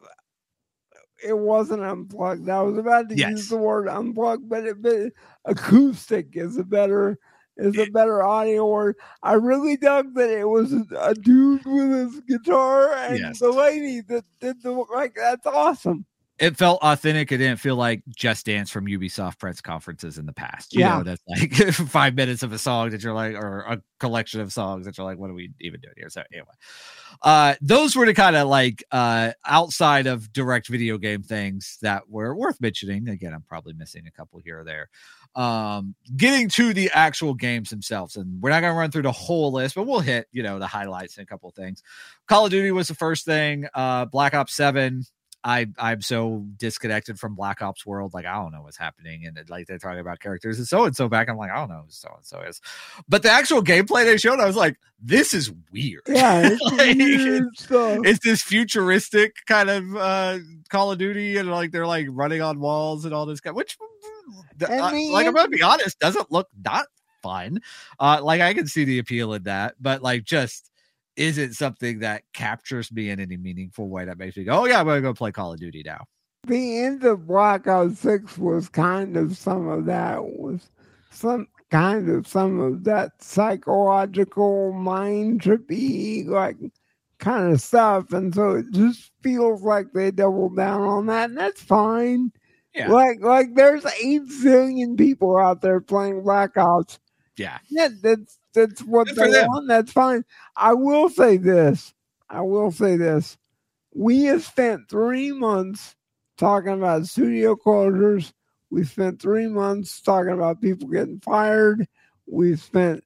[SPEAKER 3] It wasn't unplugged. I was about to
[SPEAKER 2] yes.
[SPEAKER 3] use the word unplugged, but, it, but acoustic is a better is a better audio word. I really dug that it was a dude with his guitar and
[SPEAKER 2] yes.
[SPEAKER 3] the lady that did the like. That's awesome.
[SPEAKER 2] It felt authentic. It didn't feel like Just Dance from Ubisoft press conferences in the past. You
[SPEAKER 3] yeah.
[SPEAKER 2] know, that's like five minutes of a song that you're like, or a collection of songs that you're like, what are we even doing here? So anyway, uh, those were the kind of like uh, outside of direct video game things that were worth mentioning. Again, I'm probably missing a couple here or there. Um, getting to the actual games themselves, and we're not going to run through the whole list, but we'll hit, you know, the highlights and a couple of things. Call of Duty was the first thing. Uh, Black Ops seven. I, I'm so disconnected from Black Ops world. Like, I don't know what's happening. And it, like, they're talking about characters and so-and-so back. I'm like, I don't know who so-and-so is. But the actual gameplay they showed, I was like, this is weird.
[SPEAKER 3] Yeah. It's,
[SPEAKER 2] like,
[SPEAKER 3] weird
[SPEAKER 2] it's,
[SPEAKER 3] stuff.
[SPEAKER 2] it's this futuristic kind of uh, Call of Duty. And like, they're like running on walls and all this kind, which uh, like, I'm going to be honest, doesn't look not fun. Uh, like, I can see the appeal in that, but like, just isn't something that captures me in any meaningful way that makes me go, oh yeah, I'm going to go play Call of Duty now.
[SPEAKER 3] The end of Black Ops six was kind of some of that, was some kind of some of that psychological mind trippy like kind of stuff. And so it just feels like they doubled down on that, and that's fine.
[SPEAKER 2] Yeah.
[SPEAKER 3] Like, like there's eight zillion people out there playing Black Ops.
[SPEAKER 2] Yeah.
[SPEAKER 3] Yeah, that's That's what
[SPEAKER 2] Good
[SPEAKER 3] they want. That's fine. I will say this. I will say this. we have spent three months talking about studio closures. We spent three months talking about people getting fired. We spent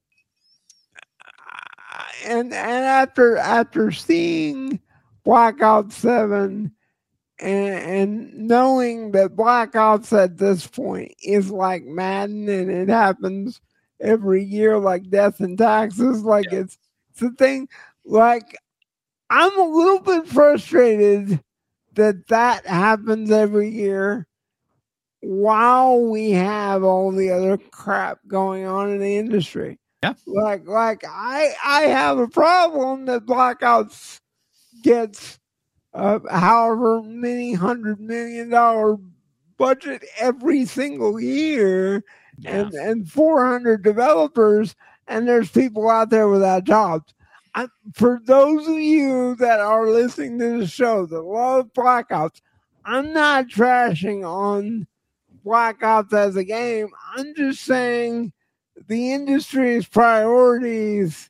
[SPEAKER 3] and and after after seeing Black Ops seven and, and knowing that Black Ops at this point is like Madden and it happens every year like death and taxes, like yeah. it's it's a thing. Like I'm a little bit frustrated that that happens every year while we have all the other crap going on in the industry.
[SPEAKER 2] Yeah.
[SPEAKER 3] Like, like I, I have a problem that Black Ops gets uh, however many hundred million dollar budget every single year, yeah. and and four hundred developers, and there's people out there without jobs. I, for those of you that are listening to the show that love Black Ops, I'm not trashing on Black Ops as a game. I'm just saying the industry's priorities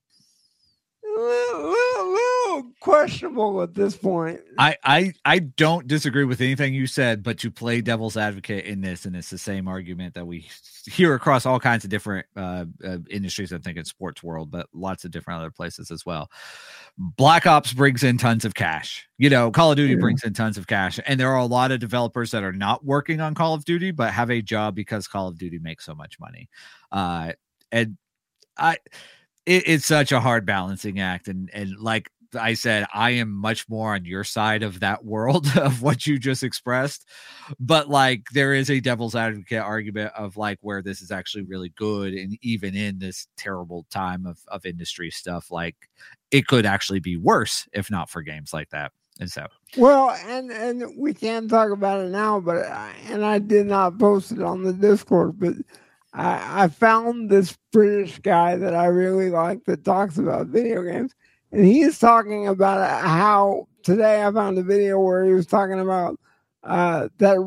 [SPEAKER 3] a little, little, little questionable at this point.
[SPEAKER 2] I, I I don't disagree with anything you said, but to play devil's advocate in this, and it's the same argument that we hear across all kinds of different uh, uh, industries, I think in sports world, but lots of different other places as well. Black Ops brings in tons of cash. You know, Call of Duty yeah. brings in tons of cash. And there are a lot of developers that are not working on Call of Duty, but have a job because Call of Duty makes so much money. Uh, and I, it, it's such a hard balancing act. And, and like I said, I am much more on your side of that world of what you just expressed. But like, there is a devil's advocate argument of like where this is actually really good. And even in this terrible time of, of industry stuff, like it could actually be worse if not for games like that. And so,
[SPEAKER 3] well, and, and we can't talk about it now, but, I, and I did not post it on the Discord, but I, I found this British guy that I really like that talks about video games. And he's talking about how today I found a video where he was talking about uh, that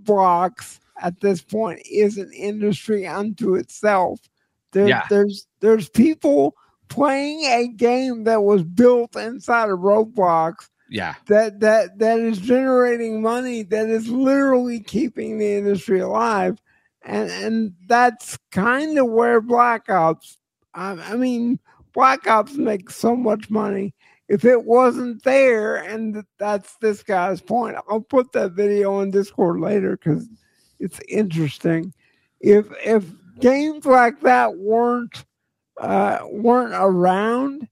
[SPEAKER 3] Roblox at this point is an industry unto itself. There,
[SPEAKER 2] yeah.
[SPEAKER 3] There's there's people playing a game that was built inside of Roblox.
[SPEAKER 2] Yeah.
[SPEAKER 3] That that that is generating money that is literally keeping the industry alive. And and that's kind of where Black Ops, I, I mean, Black Ops makes so much money. If it wasn't there, and that's this guy's point, I'll put that video on Discord later because it's interesting. If if games like that weren't uh, weren't around,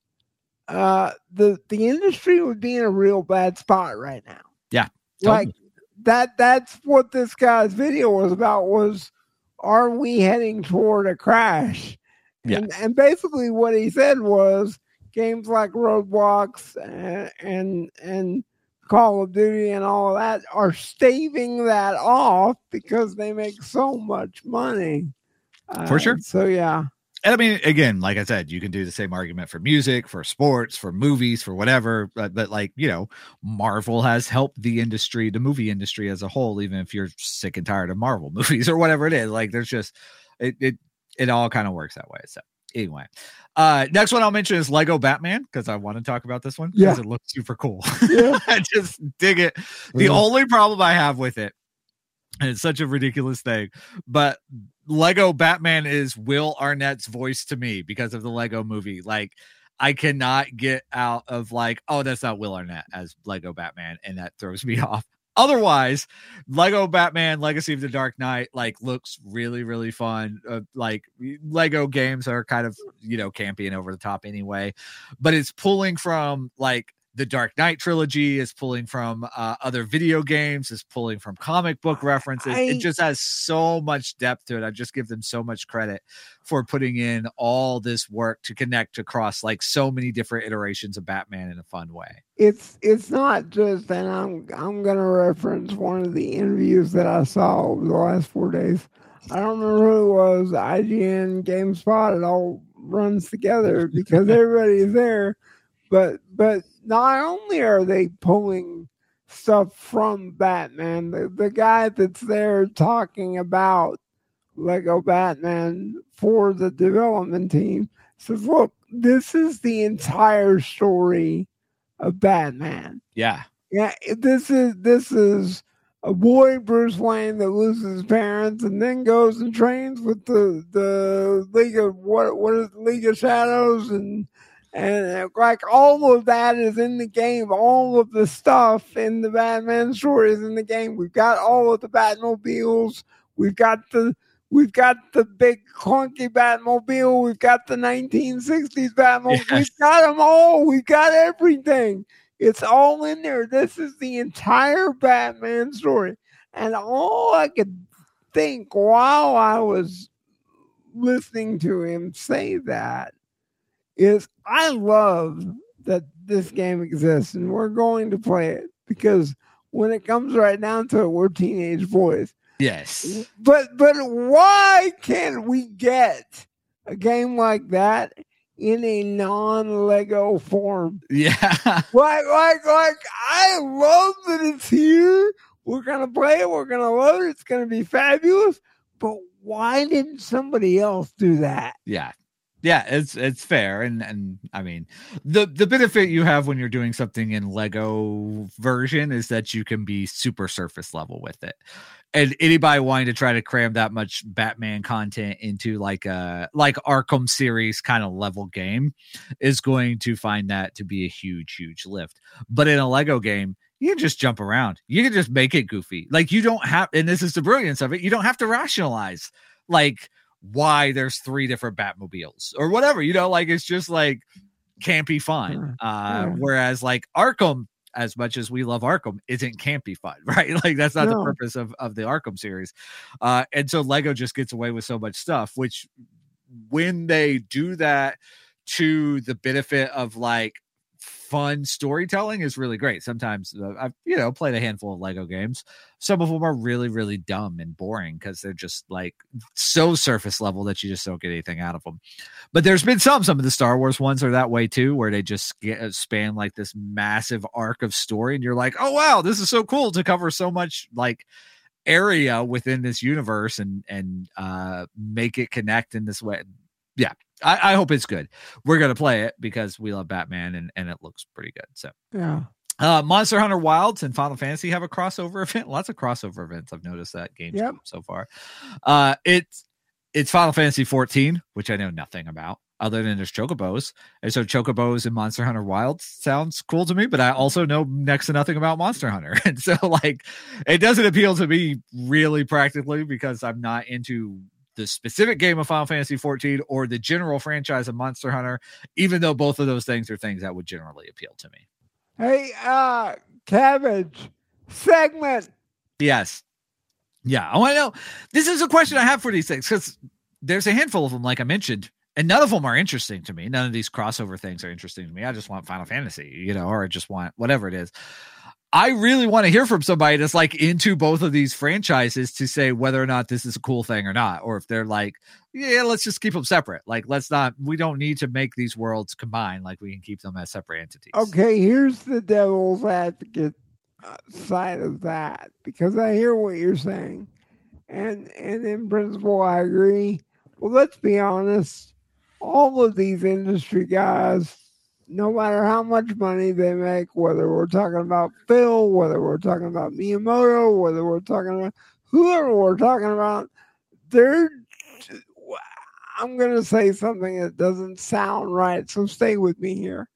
[SPEAKER 3] uh, the the industry would be in a real bad spot right now.
[SPEAKER 2] Yeah, totally.
[SPEAKER 3] Like that. That's what this guy's video was about. Was are we heading toward a crash?
[SPEAKER 2] Yeah.
[SPEAKER 3] And, and basically what he said was games like Roblox and, and and Call of Duty and all of that are staving that off because they make so much money. Uh,
[SPEAKER 2] For sure.
[SPEAKER 3] So, yeah.
[SPEAKER 2] And I mean, again, like I said, you can do the same argument for music, for sports, for movies, for whatever. But, but like, you know, Marvel has helped the industry, the movie industry as a whole, even if you're sick and tired of Marvel movies or whatever it is. Like, there's just, it, it, it all kind of works that way. So anyway, uh, next one I'll mention is Lego Batman, because I want to talk about this one because
[SPEAKER 3] yeah.
[SPEAKER 2] it looks super cool.
[SPEAKER 3] Yeah.
[SPEAKER 2] I just dig it. The
[SPEAKER 3] yeah.
[SPEAKER 2] only problem I have with it, and it's such a ridiculous thing, but Lego Batman is Will Arnett's voice to me because of the Lego movie. Like, I cannot get out of like, oh, that's not Will Arnett as Lego Batman, and that throws me off. Otherwise, Lego Batman Legacy of the Dark Knight like looks really, really fun. Uh, like Lego games are kind of, you know, campy and over the top anyway, but it's pulling from like the Dark Knight trilogy, is pulling from uh, other video games, is pulling from comic book references. I, it just has so much depth to it. I just give them so much credit for putting in all this work to connect across like so many different iterations of Batman in a fun way.
[SPEAKER 3] It's it's not just, and I'm I'm gonna reference one of the interviews that I saw over the last four days. I don't remember who it was, I G N, GameSpot. It all runs together because everybody's there. But but not only are they pulling stuff from Batman, the, the guy that's there talking about Lego Batman for the development team says, look, this is the entire story of Batman.
[SPEAKER 2] Yeah.
[SPEAKER 3] Yeah, this is this is a boy, Bruce Wayne, that loses his parents and then goes and trains with the the League of what what is it, League of Shadows, and and like all of that is in the game. All of the stuff in the Batman story is in the game. We've got all of the Batmobiles. We've got the we've got the big clunky Batmobile. We've got the nineteen sixties Batmobile. Yes. We've got them all. We've got everything. It's all in there. This is the entire Batman story. And all I could think while I was listening to him say that is, I love that this game exists and we're going to play it, because when it comes right down to it, we're teenage boys.
[SPEAKER 2] Yes.
[SPEAKER 3] But but why can't we get a game like that in a non-Lego form?
[SPEAKER 2] Yeah.
[SPEAKER 3] Like, like, like, I love that it's here. We're going to play it. We're going to love it. It's going to be fabulous. But why didn't somebody else do that?
[SPEAKER 2] Yeah. Yeah, it's it's fair. And and I mean, the, the benefit you have when you're doing something in Lego version is that you can be super surface level with it. And anybody wanting to try to cram that much Batman content into like a like Arkham series kind of level game is going to find that to be a huge, huge lift. But in a Lego game, you can just jump around. You can just make it goofy. Like you don't have, and this is the brilliance of it, you don't have to rationalize like why there's three different Batmobiles or whatever, you know, like it's just like campy fun. Uh, yeah. Whereas like Arkham, as much as we love Arkham, isn't campy fun, right? Like that's not no. the purpose of, of the Arkham series. Uh, and so Lego just gets away with so much stuff, which when they do that to the benefit of like fun storytelling is really great. Sometimes uh, I've, you know, played a handful of Lego games. Some of them are really, really dumb and boring because they're just like so surface level that you just don't get anything out of them. But there's been some, some of the Star Wars ones are that way too, where they just get, span like this massive arc of story. And you're like, oh, wow, this is so cool to cover so much like area within this universe and, and uh, make it connect in this way. Yeah. I, I hope it's good. We're going to play it because we love Batman and, and it looks pretty good. So,
[SPEAKER 3] yeah.
[SPEAKER 2] Uh, Monster Hunter Wilds and Final Fantasy have a crossover event. Lots of crossover events. I've noticed that game yep. so far. Uh, it's, it's Final Fantasy fourteen, which I know nothing about other than there's Chocobos. And so Chocobos and Monster Hunter Wilds sounds cool to me, but I also know next to nothing about Monster Hunter. And so like, it doesn't appeal to me really practically because I'm not into the specific game of Final Fantasy fourteen or the general franchise of Monster Hunter, even though both of those things are things that would generally appeal to me.
[SPEAKER 3] Hey, uh, Cabbage segment.
[SPEAKER 2] Yes. Yeah. I want to know. This is a question I have for these things because there's a handful of them, like I mentioned, and none of them are interesting to me. None of these crossover things are interesting to me. I just want Final Fantasy, you know, or I just want whatever it is. I really want to hear from somebody that's like into both of these franchises to say whether or not this is a cool thing or not, or if they're like, yeah, let's just keep them separate. Like, let's not, we don't need to make these worlds combine. Like we can keep them as separate entities.
[SPEAKER 3] Okay. Here's the devil's advocate side of that, because I hear what you're saying. And, and in principle, I agree. Well, let's be honest. All of these industry guys, no matter how much money they make, whether we're talking about Phil, whether we're talking about Miyamoto, whether we're talking about whoever we're talking about, they're, I'm going to say something that doesn't sound right, so stay with me here.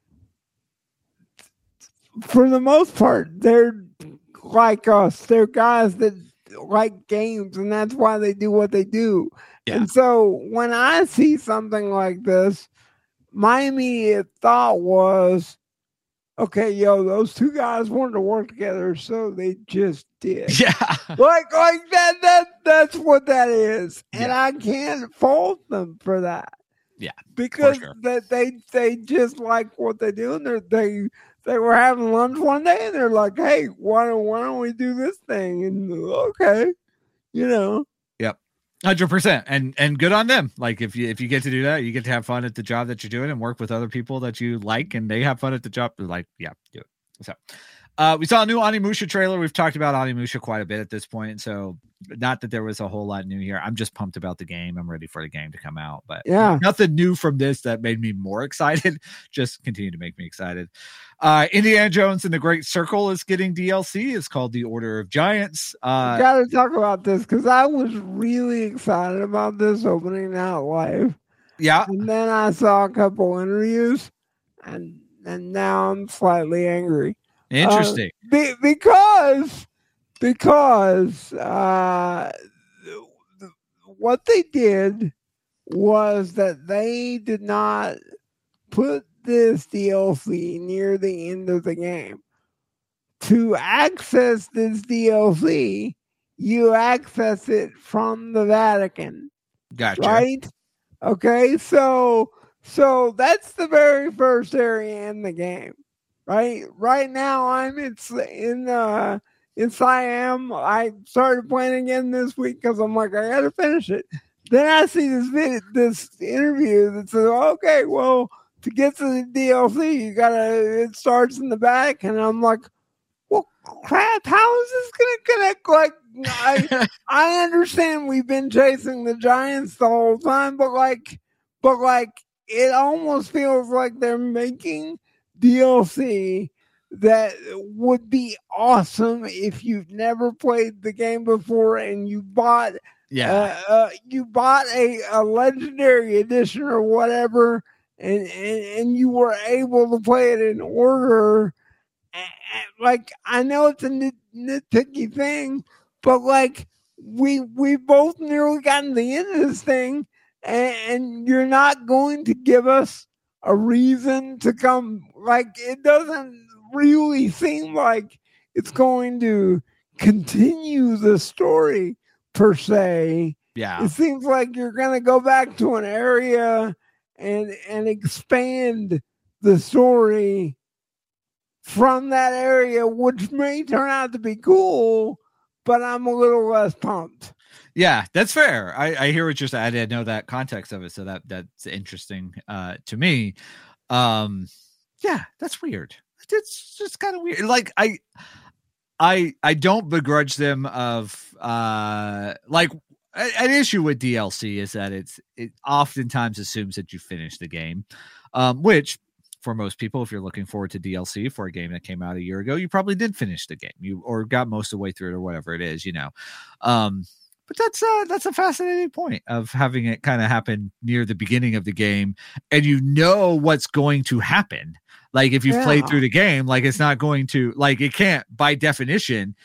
[SPEAKER 3] For the most part, they're like us. They're guys that like games, and that's why they do what they do. Yeah. And so when I see something like this, my immediate thought was, okay, yo, those two guys wanted to work together, so they just did.
[SPEAKER 2] Yeah.
[SPEAKER 3] Like, like that, that, that's what that is. And
[SPEAKER 2] yeah.
[SPEAKER 3] I can't fault them for that.
[SPEAKER 2] Yeah.
[SPEAKER 3] Because
[SPEAKER 2] sure.
[SPEAKER 3] that they, they just like what they do. And they, they were having lunch one day and they're like, hey, why don't, why don't we do this thing? And okay, you know.
[SPEAKER 2] Yep. one hundred percent. And and good on them. Like if you if you get to do that, you get to have fun at the job that you're doing and work with other people that you like and they have fun at the job. Like, yeah, do it. So Uh, we saw a new Onimusha trailer. We've talked about Onimusha quite a bit at this point, so not that there was a whole lot new here. I'm just pumped about the game. I'm ready for the game to come out, but
[SPEAKER 3] yeah,
[SPEAKER 2] nothing new from this that made me more excited. Just continue to make me excited. Uh, Indiana Jones and the Great Circle is getting D L C. It's called The Order of Giants. Uh,
[SPEAKER 3] got to talk about this because I was really excited about this opening out live.
[SPEAKER 2] Yeah,
[SPEAKER 3] and then I saw a couple interviews, and and now I'm slightly angry.
[SPEAKER 2] Interesting.
[SPEAKER 3] Uh, be, because because uh, what they did was that they did not put this D L C near the end of the game. To access this D L C, you access it from the Vatican.
[SPEAKER 2] Gotcha.
[SPEAKER 3] Right? Okay, so so that's the very first area in the game. Right, right now I'm it's in uh in Siam. I started playing again this week because I'm like I gotta finish it. Then I see this video, this interview that says, "Okay, well, to get to the D L C, you gotta it starts in the back," and I'm like, "Well, crap! How is this gonna connect?" Like, I I understand we've been chasing the Giants the whole time, but like, but like, it almost feels like they're making D L C that would be awesome if you've never played the game before and you bought
[SPEAKER 2] yeah
[SPEAKER 3] uh, uh, you bought a, a legendary edition or whatever and, and and you were able to play it in order. Like, I know it's a nit- nitpicky thing, but like we we both nearly gotten to the end of this thing, and, and you're not going to give us a reason to come. Like, it doesn't really seem like it's going to continue the story per se.
[SPEAKER 2] Yeah,
[SPEAKER 3] it seems like you're going to go back to an area and and expand the story from that area, which may turn out to be cool, but I'm a little less pumped.
[SPEAKER 2] Yeah, that's fair. I, I hear what you're saying. I didn't know that context of it, so that that's interesting uh, to me. Um, yeah, that's weird. It's just kind of weird. Like I, I, I don't begrudge them of uh, like a, an issue with D L C is that it's it oftentimes assumes that you finish the game, um, which. For most people, if you're looking forward to D L C for a game that came out a year ago, you probably did finish the game, you or got most of the way through it, or whatever it is, you know. Um, but that's uh, that's a fascinating point of having it kind of happen near the beginning of the game, and you know what's going to happen. Like if you've yeah. played through the game, like it's not going to like it can't by definition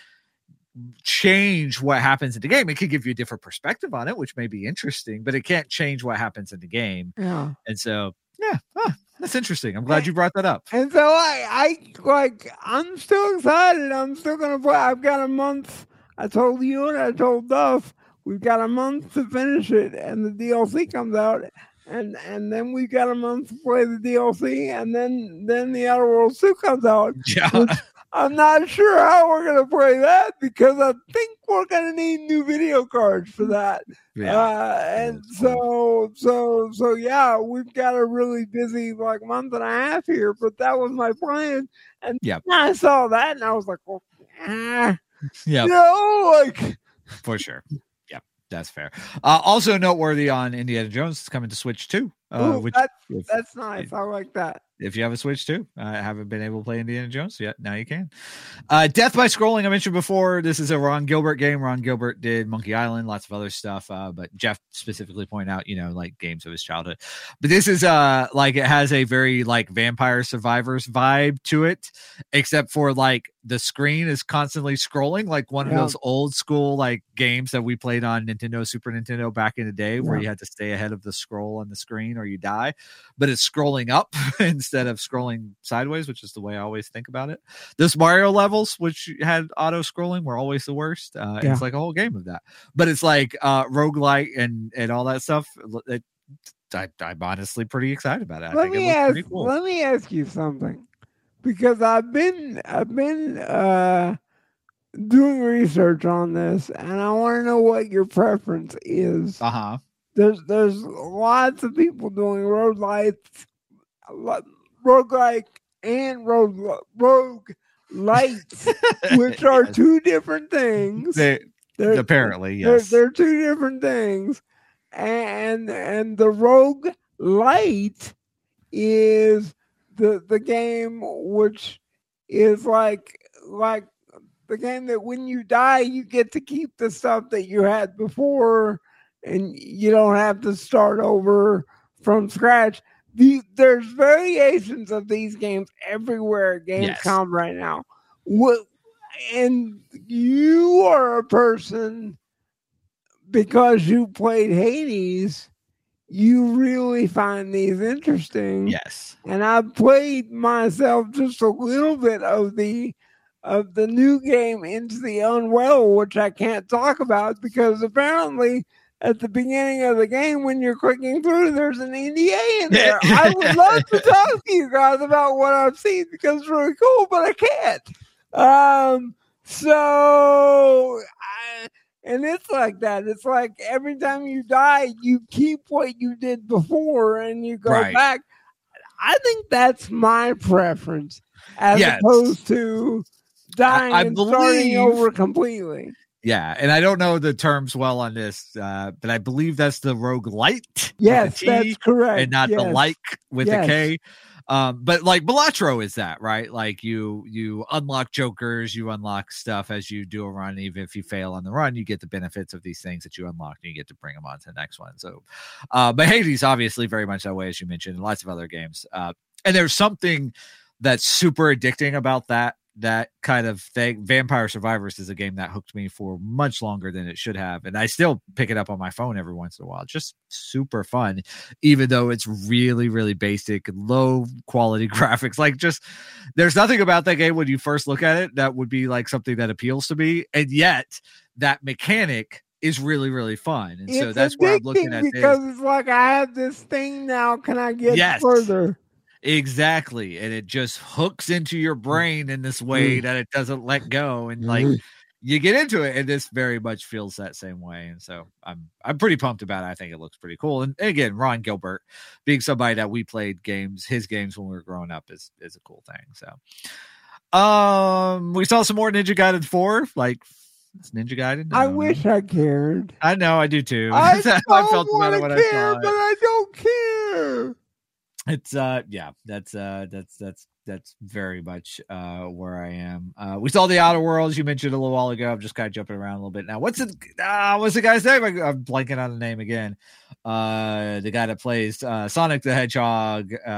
[SPEAKER 2] change what happens in the game. It could give you a different perspective on it, which may be interesting, but it can't change what happens in the game.
[SPEAKER 3] Yeah,
[SPEAKER 2] and so yeah. Huh. That's interesting. I'm glad you brought that up.
[SPEAKER 3] And so I, I like, I'm still excited. I'm still going to play. I've got a month. I told you and I told Duff, we've got a month to finish it and the D L C comes out. And and then we've got a month to play the D L C and then, then the Outer Worlds two comes out.
[SPEAKER 2] Yeah.
[SPEAKER 3] I'm not sure how we're going to play that because I think we're going to need new video cards for that. Yeah. Uh, and so, so, so, yeah, we've got a really busy like month and a half here, but that was my plan. And
[SPEAKER 2] yep.
[SPEAKER 3] I saw that and I was like, well, ah,
[SPEAKER 2] yeah,
[SPEAKER 3] you know, like
[SPEAKER 2] for sure. Yep. That's fair. Uh, also noteworthy on Indiana Jones is coming to Switch too. Uh,
[SPEAKER 3] Ooh,
[SPEAKER 2] which
[SPEAKER 3] that's,
[SPEAKER 2] if,
[SPEAKER 3] that's nice. I like that.
[SPEAKER 2] If you have a Switch too, I haven't been able to play Indiana Jones yet. Now you can. Uh, Death by Scrolling, I mentioned before. This is a Ron Gilbert game. Ron Gilbert did Monkey Island, lots of other stuff. Uh, but Jeff specifically pointed out, you know, like games of his childhood. But this is uh like it has a very like Vampire Survivors vibe to it, except for like the screen is constantly scrolling, like one yeah. of those old school like games that we played on Nintendo, Super Nintendo back in the day, where yeah. you had to stay ahead of the scroll on the screen or you die. But it's scrolling up instead of scrolling sideways, which is the way I always think about it. This Mario levels, which had auto scrolling, were always the worst. Uh, yeah. It's like a whole game of that, but it's like uh, roguelike and and all that stuff. It, I, I'm honestly pretty excited about it. I
[SPEAKER 3] let
[SPEAKER 2] think
[SPEAKER 3] me
[SPEAKER 2] it looks
[SPEAKER 3] ask.
[SPEAKER 2] pretty cool.
[SPEAKER 3] Let me ask you something, because I've been I've been uh, doing research on this, and I want to know what your preference is.
[SPEAKER 2] Uh huh.
[SPEAKER 3] There's there's lots of people doing roguelites, roguelike and rogue rogue lights, which are
[SPEAKER 2] Yes.
[SPEAKER 3] two different things.
[SPEAKER 2] They,
[SPEAKER 3] They're-
[SPEAKER 2] apparently,
[SPEAKER 3] they're,
[SPEAKER 2] yes.
[SPEAKER 3] they're two different things, and and the Rogue Light is the the game which is like like the game that when you die you get to keep the stuff that you had before, and you don't have to start over from scratch. The, there's variations of these games everywhere at Gamescom
[SPEAKER 2] Yes.
[SPEAKER 3] right now. What, and you are a person, because you played Hades, you really find these interesting.
[SPEAKER 2] Yes.
[SPEAKER 3] And I played myself just a little bit of the of the new game Into the Unwell, which I can't talk about because apparently at the beginning of the game when you're clicking through, there's an N D A in there. I would love to talk to you guys about what I've seen because it's really cool, but I can't. Um, so, I, and it's like that. It's like every time you die, you keep what you did before and you go
[SPEAKER 2] Right.
[SPEAKER 3] back. I think that's my preference as
[SPEAKER 2] Yes.
[SPEAKER 3] opposed to dying
[SPEAKER 2] I- I
[SPEAKER 3] and starting
[SPEAKER 2] believe-
[SPEAKER 3] over completely.
[SPEAKER 2] Yeah, and I don't know the terms well on this, uh, but I believe that's the roguelite.
[SPEAKER 3] Yes,
[SPEAKER 2] with a T
[SPEAKER 3] that's correct.
[SPEAKER 2] and not the
[SPEAKER 3] Yes.
[SPEAKER 2] like with
[SPEAKER 3] Yes.
[SPEAKER 2] a K. Um, but like Balatro is that, right? Like you you unlock jokers, you unlock stuff as you do a run. Even if you fail on the run, you get the benefits of these things that you unlocked, and you get to bring them on to the next one. So, uh, but Hades obviously very much that way, as you mentioned, and lots of other games. Uh, and there's something that's super addicting about that. That kind of thing. Vampire Survivors is a game that hooked me for much longer than it should have. And I still pick it up on my phone every once in a while. Just super fun, even though it's really, really basic, low quality graphics. Like just, there's nothing about that game when you first look at it that would be like something that appeals to me. And yet that mechanic is really, really fun. And so
[SPEAKER 3] It's
[SPEAKER 2] that's where I'm looking
[SPEAKER 3] addicting
[SPEAKER 2] at
[SPEAKER 3] because
[SPEAKER 2] this.
[SPEAKER 3] it's like I have this thing now. Can I get
[SPEAKER 2] Yes.
[SPEAKER 3] further?
[SPEAKER 2] Exactly. And it just hooks into your brain in this way that it doesn't let go. And like you get into it, and this very much feels that same way. And so I'm I'm pretty pumped about it. I think it looks pretty cool. And again, Ron Gilbert being somebody that we played games, his games when we were growing up is is a cool thing. So um we saw some more Ninja Gaiden four, like it's Ninja Gaiden.
[SPEAKER 3] I
[SPEAKER 2] don't
[SPEAKER 3] wish
[SPEAKER 2] know.
[SPEAKER 3] I cared.
[SPEAKER 2] I know I do too.
[SPEAKER 3] I don't
[SPEAKER 2] I felt
[SPEAKER 3] want
[SPEAKER 2] about it
[SPEAKER 3] to
[SPEAKER 2] when I
[SPEAKER 3] care,
[SPEAKER 2] saw it.
[SPEAKER 3] but I don't care.
[SPEAKER 2] It's uh yeah, that's uh that's that's that's very much uh where I am. Uh we saw the Outer Worlds you mentioned a little while ago. I'm just kind of jumping around a little bit now. What's it uh what's the guy's name? I, I'm blanking on the name again. Uh the guy that plays uh Sonic the Hedgehog uh,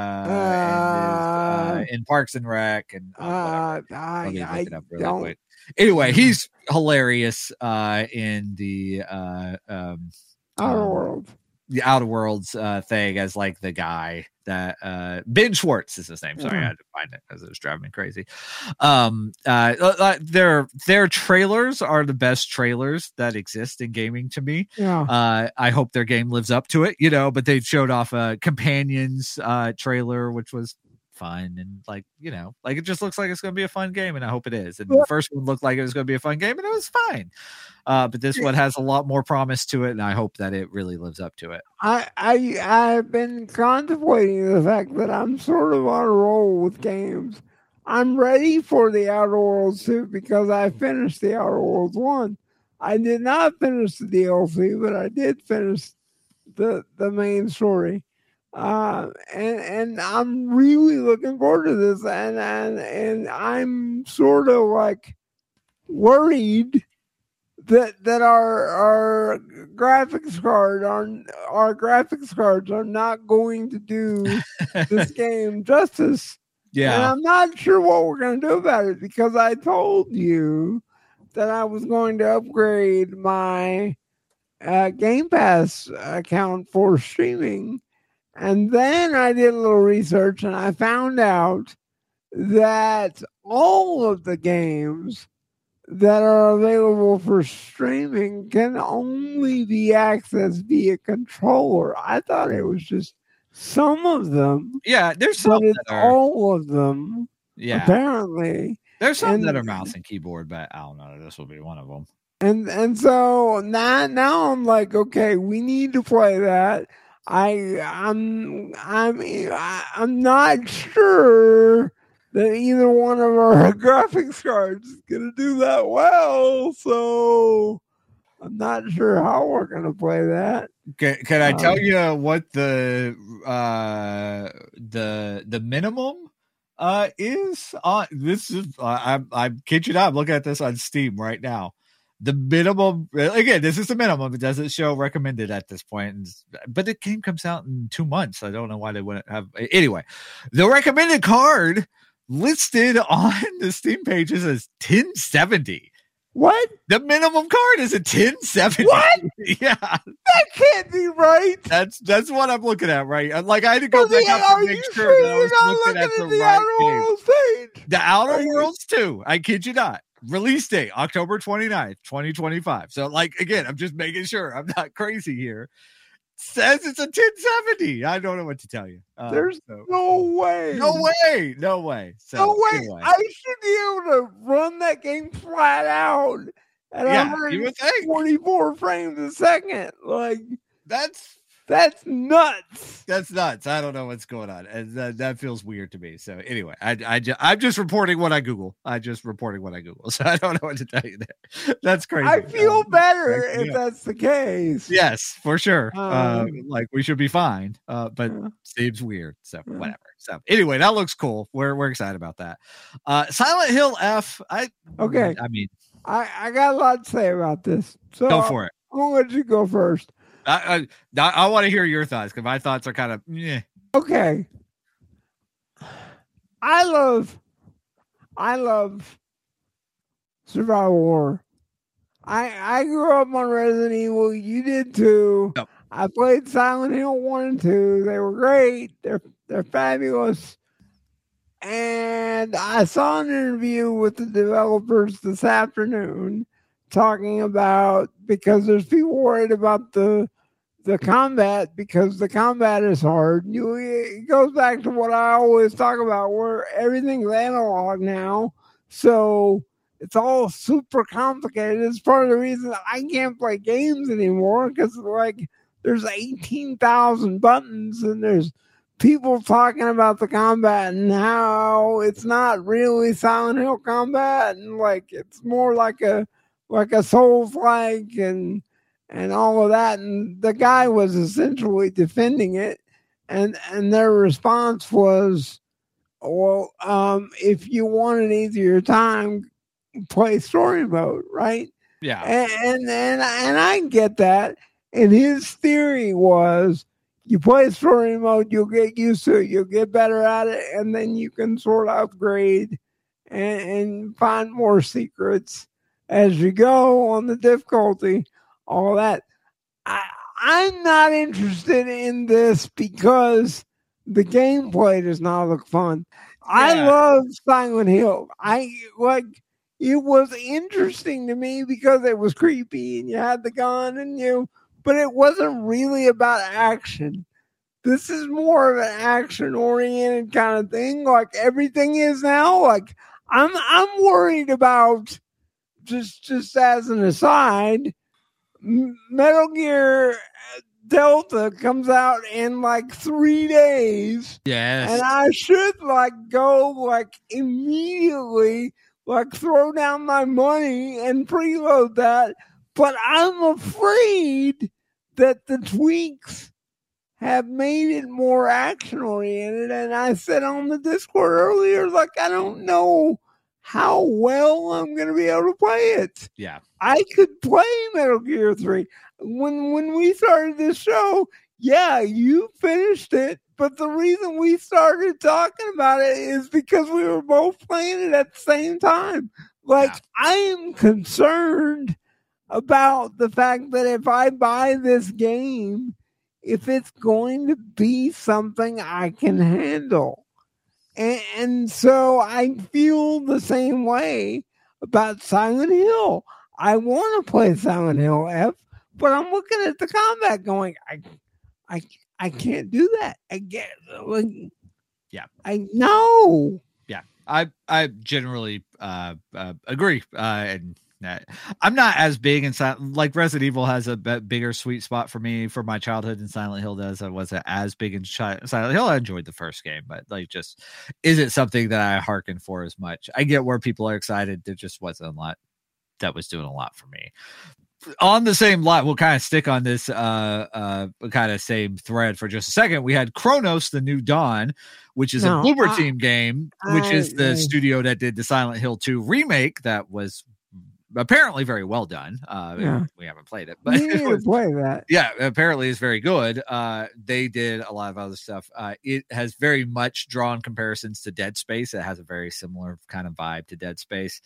[SPEAKER 2] and is, uh in Parks and Rec and uh,
[SPEAKER 3] Uh,
[SPEAKER 2] whatever.
[SPEAKER 3] I,
[SPEAKER 2] Let me look
[SPEAKER 3] I
[SPEAKER 2] it up really
[SPEAKER 3] don't.
[SPEAKER 2] quick. Anyway, he's hilarious uh in the uh um
[SPEAKER 3] Outer
[SPEAKER 2] um,
[SPEAKER 3] World.
[SPEAKER 2] the Outer Worlds uh, thing as like the guy that uh, Ben Schwartz is his name. Sorry, I had to find it because it was driving me crazy. Um, uh, uh, their their trailers are the best trailers that exist in gaming to me.
[SPEAKER 3] Yeah.
[SPEAKER 2] Uh, I hope their game lives up to it, you know. But they showed off a Companions uh, trailer, which was fun and like you know, like it just looks like it's going to be a fun game, and I hope it is. And the first one looked like it was going to be a fun game, and it was fine. Uh, but this one has a lot more promise to it, and I hope that it really lives up to it.
[SPEAKER 3] I I I've been contemplating the fact that I'm sort of on a roll with games. I'm ready for the Outer Worlds two because I finished the Outer Worlds one. I did not finish the D L C, but I did finish the the main story. Uh, and and I'm really looking forward to this, and and and I'm sort of like worried that that our our graphics card our our graphics cards are not going to do this game justice.
[SPEAKER 2] Yeah,
[SPEAKER 3] and I'm not sure what we're going to do about it because I told you that I was going to upgrade my uh, Game Pass account for streaming. And then I did a little research and I found out that all of the games that are available for streaming can only be accessed via controller. I thought it was just some of them.
[SPEAKER 2] yeah. There's some
[SPEAKER 3] But it's
[SPEAKER 2] that are
[SPEAKER 3] all of them,
[SPEAKER 2] yeah.
[SPEAKER 3] apparently.
[SPEAKER 2] There's some
[SPEAKER 3] and-
[SPEAKER 2] that are mouse and keyboard, but I don't know. This will be one of them.
[SPEAKER 3] And and so now now I'm like, okay, we need to play that. I I'm I'm I'm not sure that either one of our graphics cards is going to do that well. So I'm not sure how we're going to play that.
[SPEAKER 2] Can, can I tell
[SPEAKER 3] Um,
[SPEAKER 2] you what the uh, the the minimum uh, is on this? Is uh, I'm I'm kid you not. I'm looking at this on Steam right now. The minimum, again, this is the minimum. It doesn't show recommended at this point, and, but the game comes out in two months. I don't know why they wouldn't have. Anyway, the recommended card listed on the Steam pages is ten seventy.
[SPEAKER 3] What?
[SPEAKER 2] The minimum card is a ten seventy.
[SPEAKER 3] What?
[SPEAKER 2] Yeah,
[SPEAKER 3] That can't be right.
[SPEAKER 2] that's that's what I'm looking at. Right, like I had to go
[SPEAKER 3] Well,
[SPEAKER 2] back
[SPEAKER 3] the-
[SPEAKER 2] up
[SPEAKER 3] are
[SPEAKER 2] to make
[SPEAKER 3] you
[SPEAKER 2] sure
[SPEAKER 3] sure
[SPEAKER 2] that I
[SPEAKER 3] you're
[SPEAKER 2] was
[SPEAKER 3] not
[SPEAKER 2] looking
[SPEAKER 3] looking
[SPEAKER 2] at the
[SPEAKER 3] at the
[SPEAKER 2] right
[SPEAKER 3] Outer
[SPEAKER 2] game.
[SPEAKER 3] Worlds page?
[SPEAKER 2] The Outer
[SPEAKER 3] Are you-
[SPEAKER 2] Worlds two. I kid you not. Release date October twenty-ninth, twenty twenty-five. So, like, again, I'm just making sure I'm not crazy here. Says it's a ten seventy. I don't know what to tell you. Um,
[SPEAKER 3] There's
[SPEAKER 2] so-
[SPEAKER 3] no way.
[SPEAKER 2] no way. No way. So,
[SPEAKER 3] No way.
[SPEAKER 2] anyway.
[SPEAKER 3] I should be able to run that game flat out at
[SPEAKER 2] Yeah, you would think.
[SPEAKER 3] one forty-four frames a second. Like,
[SPEAKER 2] That's
[SPEAKER 3] that's nuts.
[SPEAKER 2] that's nuts. I don't know what's going on. And that, that feels weird to me. So anyway, I, I ju- I'm just reporting what I Google. I just reporting what I Google. So I don't know what to tell you there. That's crazy.
[SPEAKER 3] I feel
[SPEAKER 2] Um,
[SPEAKER 3] better
[SPEAKER 2] yeah.
[SPEAKER 3] if that's the case.
[SPEAKER 2] Yes, for sure. uh,
[SPEAKER 3] Um,
[SPEAKER 2] like we should be fine. Uh, but
[SPEAKER 3] Yeah.
[SPEAKER 2] seems weird. So
[SPEAKER 3] Yeah.
[SPEAKER 2] whatever. So anyway, that looks cool. We're we're excited about that. Uh, Silent Hill F. I
[SPEAKER 3] Okay.
[SPEAKER 2] I mean,
[SPEAKER 3] I, I got a lot to say about this. So
[SPEAKER 2] go for it.
[SPEAKER 3] I'm going to let you go first.
[SPEAKER 2] I I, I want to hear your thoughts because my thoughts are kind of yeah.
[SPEAKER 3] Okay. I love, I love survival horror. I I grew up on Resident Evil. You did too.
[SPEAKER 2] Yep.
[SPEAKER 3] I played Silent Hill one and two. They were great. They're they're fabulous. And I saw an interview with the developers this afternoon talking about, because there's people worried about the the combat, because the combat is hard. You, it goes back to what I always talk about, where everything's analog now. So it's all super complicated. It's part of the reason I can't play games anymore, because like there's eighteen thousand buttons and there's people talking about the combat and how it's not really Silent Hill combat, and like it's more like a like a Souls-like and and all of that. And the guy was essentially defending it, and and their response was, well, um, if you want an easier time, play story mode, right?
[SPEAKER 2] Yeah.
[SPEAKER 3] And and and, and I get that. And his theory was, you play story mode, you'll get used to it, you'll get better at it, and then you can sort of upgrade and, and find more secrets as you go on the difficulty, all that. I, I'm not interested in this because the gameplay does not look fun. I
[SPEAKER 2] Yeah.
[SPEAKER 3] love Silent Hill. I like it was interesting to me because it was creepy and you had the gun and you, but it wasn't really about action. This is more of an action oriented kind of thing, like everything is now. Like I'm I'm worried about, just just as an aside, M- Metal Gear Delta comes out in like three days.
[SPEAKER 2] Yes.
[SPEAKER 3] And I should like go like immediately, like throw down my money and preload that. But I'm afraid that the tweaks have made it more action oriented. And I said on the Discord earlier, like, I don't know how well I'm going to be able to play it.
[SPEAKER 2] yeah.
[SPEAKER 3] I could play Metal Gear three. When when we started this show, yeah, you finished it. But the reason we started talking about it is because we were both playing it at the same time. Like,
[SPEAKER 2] Yeah.
[SPEAKER 3] I am concerned about the fact that if I buy this game, if it's going to be something I can handle. And, and so I feel the same way about Silent Hill. I want to play Silent Hill F, but I'm looking at the combat going, I, I, I can't do that. I get, like,
[SPEAKER 2] Yeah.
[SPEAKER 3] I know.
[SPEAKER 2] Yeah. I I generally uh, uh agree. Uh and I'm not as big in Silent, like Resident Evil has a b- bigger sweet spot for me for my childhood than Silent Hill does. I wasn't as big in Chi- Silent Hill. I enjoyed the first game, but like just isn't something that I hearken for as much. I get where people are excited. There just wasn't a lot that was doing a lot for me. On the same line, we'll kind of stick on this uh uh kind of same thread for just a second. We had Chronos, the New Dawn, which is no, a Bloober I, Team game, which I, is the I, studio that did the Silent Hill two remake that was apparently very well done. Uh yeah. We haven't played it, but
[SPEAKER 3] it was, play that.
[SPEAKER 2] Yeah, apparently it's very good. Uh they did a lot of other stuff. Uh it has very much drawn comparisons to Dead Space. It has a very similar kind of vibe to Dead Space.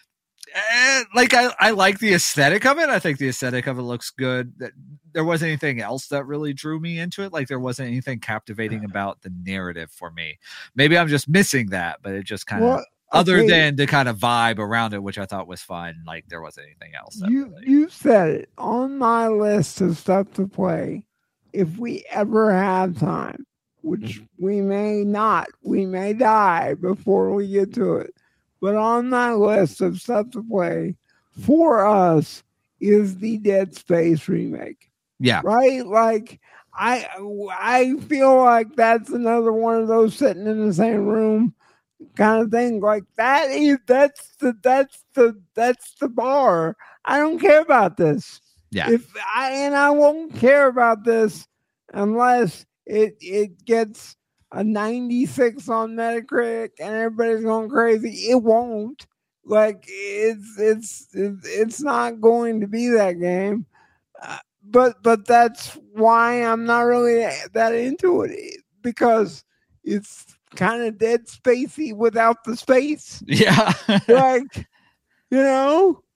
[SPEAKER 2] And like I, I like the aesthetic of it. I think the aesthetic of it looks good. There wasn't anything else that really drew me into it. Like there wasn't anything captivating about the narrative for me. Maybe I'm just missing that, but it just kind of, well, okay. other than the kind of vibe around it, which I thought was fun. Like there wasn't anything else.
[SPEAKER 3] You
[SPEAKER 2] really...
[SPEAKER 3] you said it on my list of stuff to play. If we ever have time, which we may not, we may die before we get to it. But on my list of stuff to play for us is the Dead Space remake.
[SPEAKER 2] Yeah.
[SPEAKER 3] Right? Like, I I feel like that's another one of those sitting in the same room kind of thing. Like that is that's the that's the that's the bar. I don't care about this.
[SPEAKER 2] Yeah.
[SPEAKER 3] If I and I won't care about this unless it it gets a ninety-six on Metacritic and everybody's going crazy. It won't. Like it's it's it's not going to be that game. Uh, but but that's why I'm not really that into it, because it's kind of Dead Spacey without the space.
[SPEAKER 2] Yeah.
[SPEAKER 3] Like, you know,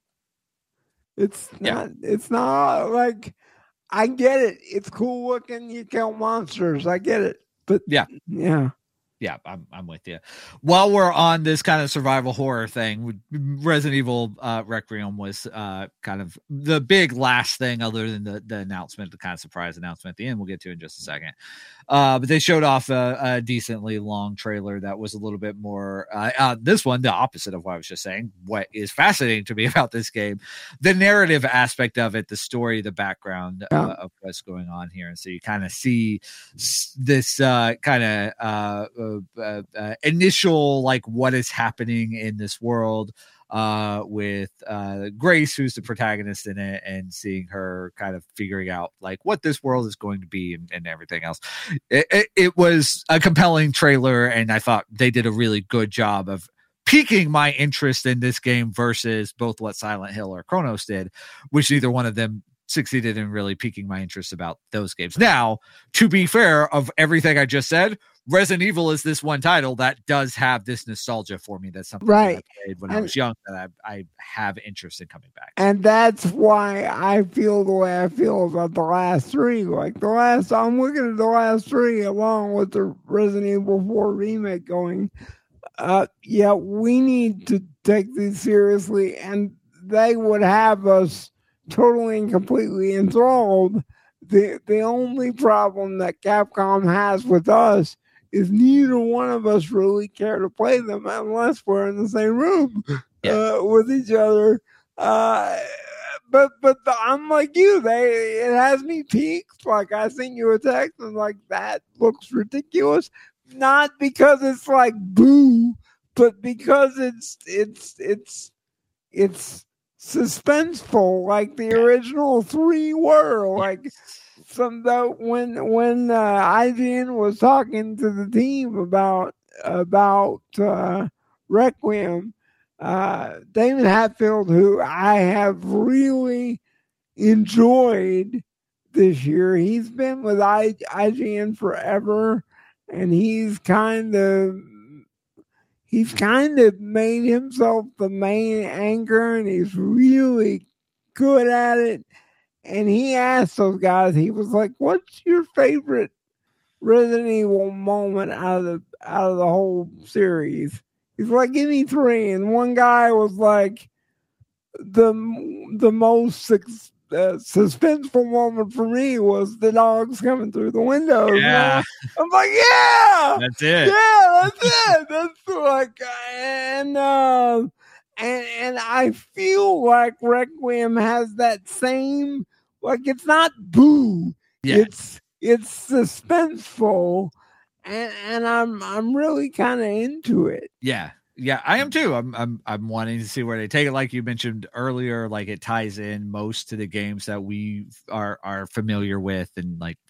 [SPEAKER 3] it's not
[SPEAKER 2] yeah.
[SPEAKER 3] it's not like, I get it. It's cool looking. You kill monsters. I get it. But
[SPEAKER 2] yeah,
[SPEAKER 3] yeah,
[SPEAKER 2] yeah, I'm I'm with you. While we're on this kind of survival horror thing, Resident Evil uh, Requiem was uh, kind of the big last thing, other than the, the announcement, the kind of surprise announcement at the end. We'll get to in just a second. Uh, but they showed off a, a decently long trailer that was a little bit more. Uh, uh, this one, the opposite of what I was just saying. What is fascinating to me about this game, the narrative aspect of it, the story, the background uh, yeah. of what's going on here, and so you kind of see this uh, kind of uh, uh, uh, initial, like, what is happening in this world. Uh, with uh, Grace, who's the protagonist in it, and seeing her kind of figuring out like what this world is going to be and, and everything else. It, it, it was a compelling trailer, and I thought they did a really good job of piquing my interest in this game versus both what Silent Hill or Chronos did, which neither one of them succeeded in really piquing my interest about those games. Now, to be fair, of everything I just said, Resident Evil is this one title that does have this nostalgia for me. That's something
[SPEAKER 3] right.
[SPEAKER 2] that I played when
[SPEAKER 3] and,
[SPEAKER 2] I was young that I, I have interest in coming back.
[SPEAKER 3] And that's why I feel the way I feel about the last three. Like the last, I'm looking at the last three along with the Resident Evil four remake going, uh, yeah, we need to take these seriously, and they would have us totally and completely enthralled. The the only problem that Capcom has with us is neither one of us really care to play them unless we're in the same room yeah. uh, with each other. Uh, but but the, I'm like you. They it has me peaked. Like I sent you a text and like that looks ridiculous. Not because it's like boo, but because it's it's it's it's suspenseful like the original three were. Like some though when when uh, I G N was talking to the team about about uh, Requiem, uh, David Hatfield, who I have really enjoyed this year, he's been with I- IGN forever, and he's kind of he's kind of made himself the main anchor, and he's really good at it. And he asked those guys, he was like, what's your favorite Resident Evil moment out of the out of the whole series? He's like, give me three. And one guy was like, the the most uh, suspenseful moment for me was the dogs coming through the window.
[SPEAKER 2] Yeah.
[SPEAKER 3] I'm like, yeah,
[SPEAKER 2] that's it.
[SPEAKER 3] Yeah, that's it. That's like, and uh, and and I feel like Requiem has that same, like, it's not boo,
[SPEAKER 2] Yeah.
[SPEAKER 3] it's it's suspenseful, and and I'm I'm really kind of into it.
[SPEAKER 2] Yeah. Yeah, I am too. I'm I'm I'm wanting to see where they take it. Like you mentioned earlier, like it ties in most to the games that we are are familiar with, and like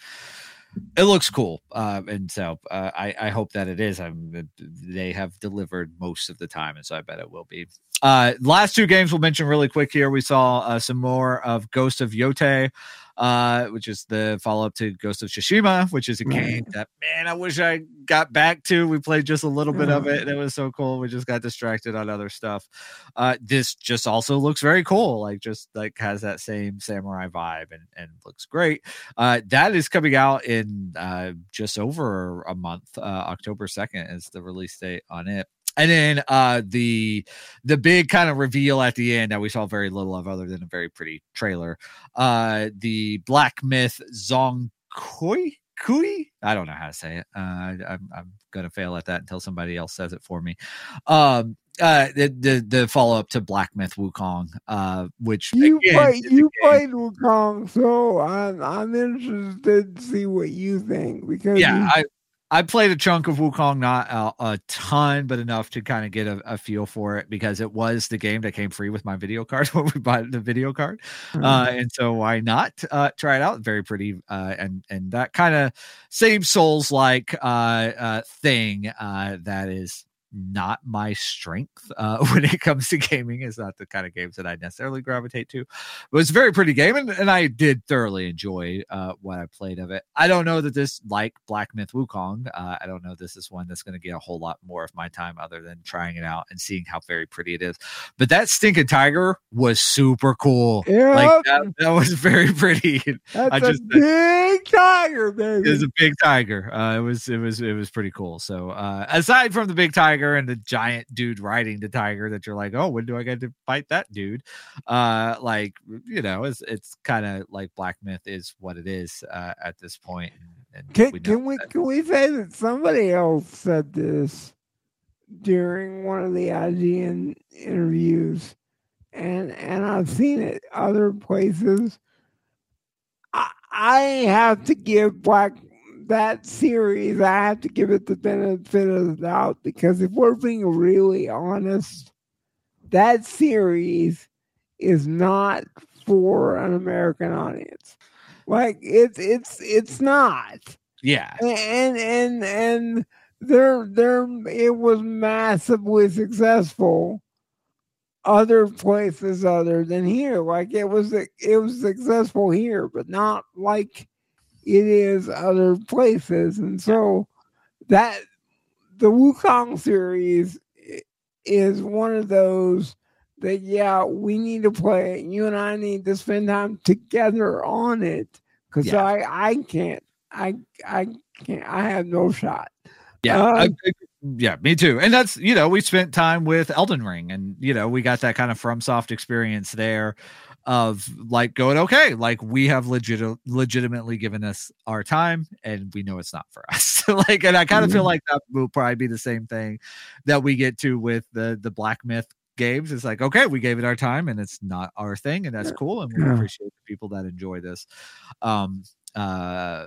[SPEAKER 2] it looks cool. Uh, and so uh, I I hope that it is. I'm they have delivered most of the time, and so I bet it will be. Uh, last two games we'll mention really quick here. We saw uh, some more of Ghost of Yotei, uh, which is the follow up to Ghost of Tsushima, which is a
[SPEAKER 3] Right.
[SPEAKER 2] game that, man, I wish I got back to. We played just a little bit of it, and it was so cool. We just got distracted on other stuff. Uh, this just also looks very cool, like just like has that same samurai vibe, and, and looks great. Uh, that is coming out in uh, just over a month. Uh, October second is the release date on it. And then uh, the the big kind of reveal at the end that we saw very little of, other than a very pretty trailer. Uh, the Black Myth Zongkoi Kui. I don't know how to say it. Uh, I, I'm I'm gonna fail at that until somebody else says it for me. Um, uh, the the, the follow up to Black Myth Wukong, uh, which
[SPEAKER 3] You
[SPEAKER 2] again,
[SPEAKER 3] played
[SPEAKER 2] is a
[SPEAKER 3] you
[SPEAKER 2] game-
[SPEAKER 3] played Wukong, so I'm I'm interested to see what you think, because
[SPEAKER 2] yeah,
[SPEAKER 3] you-
[SPEAKER 2] I. I played a chunk of Wukong, not a, a ton, but enough to kind of get a, a feel for it, because it was the game that came free with my video card when we bought the video card. Uh, and so why not uh, try it out? Very pretty. Uh, and, and that kind of same Souls like uh, uh, thing uh, that is not my strength uh, when it comes to gaming. Is not the kind of games that I necessarily gravitate to. But it's a very pretty game, and, and I did thoroughly enjoy uh, what I played of it. I don't know that this, like Black Myth Wukong, uh, I don't know this is one that's going to get a whole lot more of my time other than trying it out and seeing how very pretty it is. But that stinking tiger was super cool.
[SPEAKER 3] Yeah.
[SPEAKER 2] Like that, that was very pretty.
[SPEAKER 3] that's
[SPEAKER 2] I
[SPEAKER 3] a
[SPEAKER 2] just-
[SPEAKER 3] big tiger, baby.
[SPEAKER 2] It was a big tiger. Uh, it was it was it was pretty cool. So uh, aside from the big tiger and the giant dude riding the tiger, that you're like, oh, when do I get to fight that dude? Uh, like, you know, it's it's kind of like Black Myth is what it is uh, at this point. And, and
[SPEAKER 3] Can,
[SPEAKER 2] we know
[SPEAKER 3] can we
[SPEAKER 2] that-
[SPEAKER 3] can we say that somebody else said this during one of the I G N interviews, and and I've seen it other places. I, I have to give Black that series. I have to give it the benefit of the doubt, because if we're being really honest, that series is not for an American audience. Like it's it's it's not.
[SPEAKER 2] yeah,
[SPEAKER 3] And and and there there it was massively successful other places other than here. Like it was it was successful here, but not like it is other places. And so that the Wukong series is one of those that, yeah, we need to play it. You and I need to spend time together on it, because
[SPEAKER 2] Yeah.
[SPEAKER 3] I I can't I I can't I have no shot.
[SPEAKER 2] yeah,
[SPEAKER 3] Uh,
[SPEAKER 2] I- yeah. Me too. And that's, you know, we spent time with Elden Ring, and you know, we got that kind of FromSoft experience there of like going, okay, like we have legit legitimately given us our time, and we know it's not for us. Like, and I kind of feel like that will probably be the same thing that we get to with the the Black Myth games. It's like, okay, we gave it our time, and it's not our thing, and that's cool, and we
[SPEAKER 3] Yeah.
[SPEAKER 2] appreciate the people that enjoy this. Um, uh,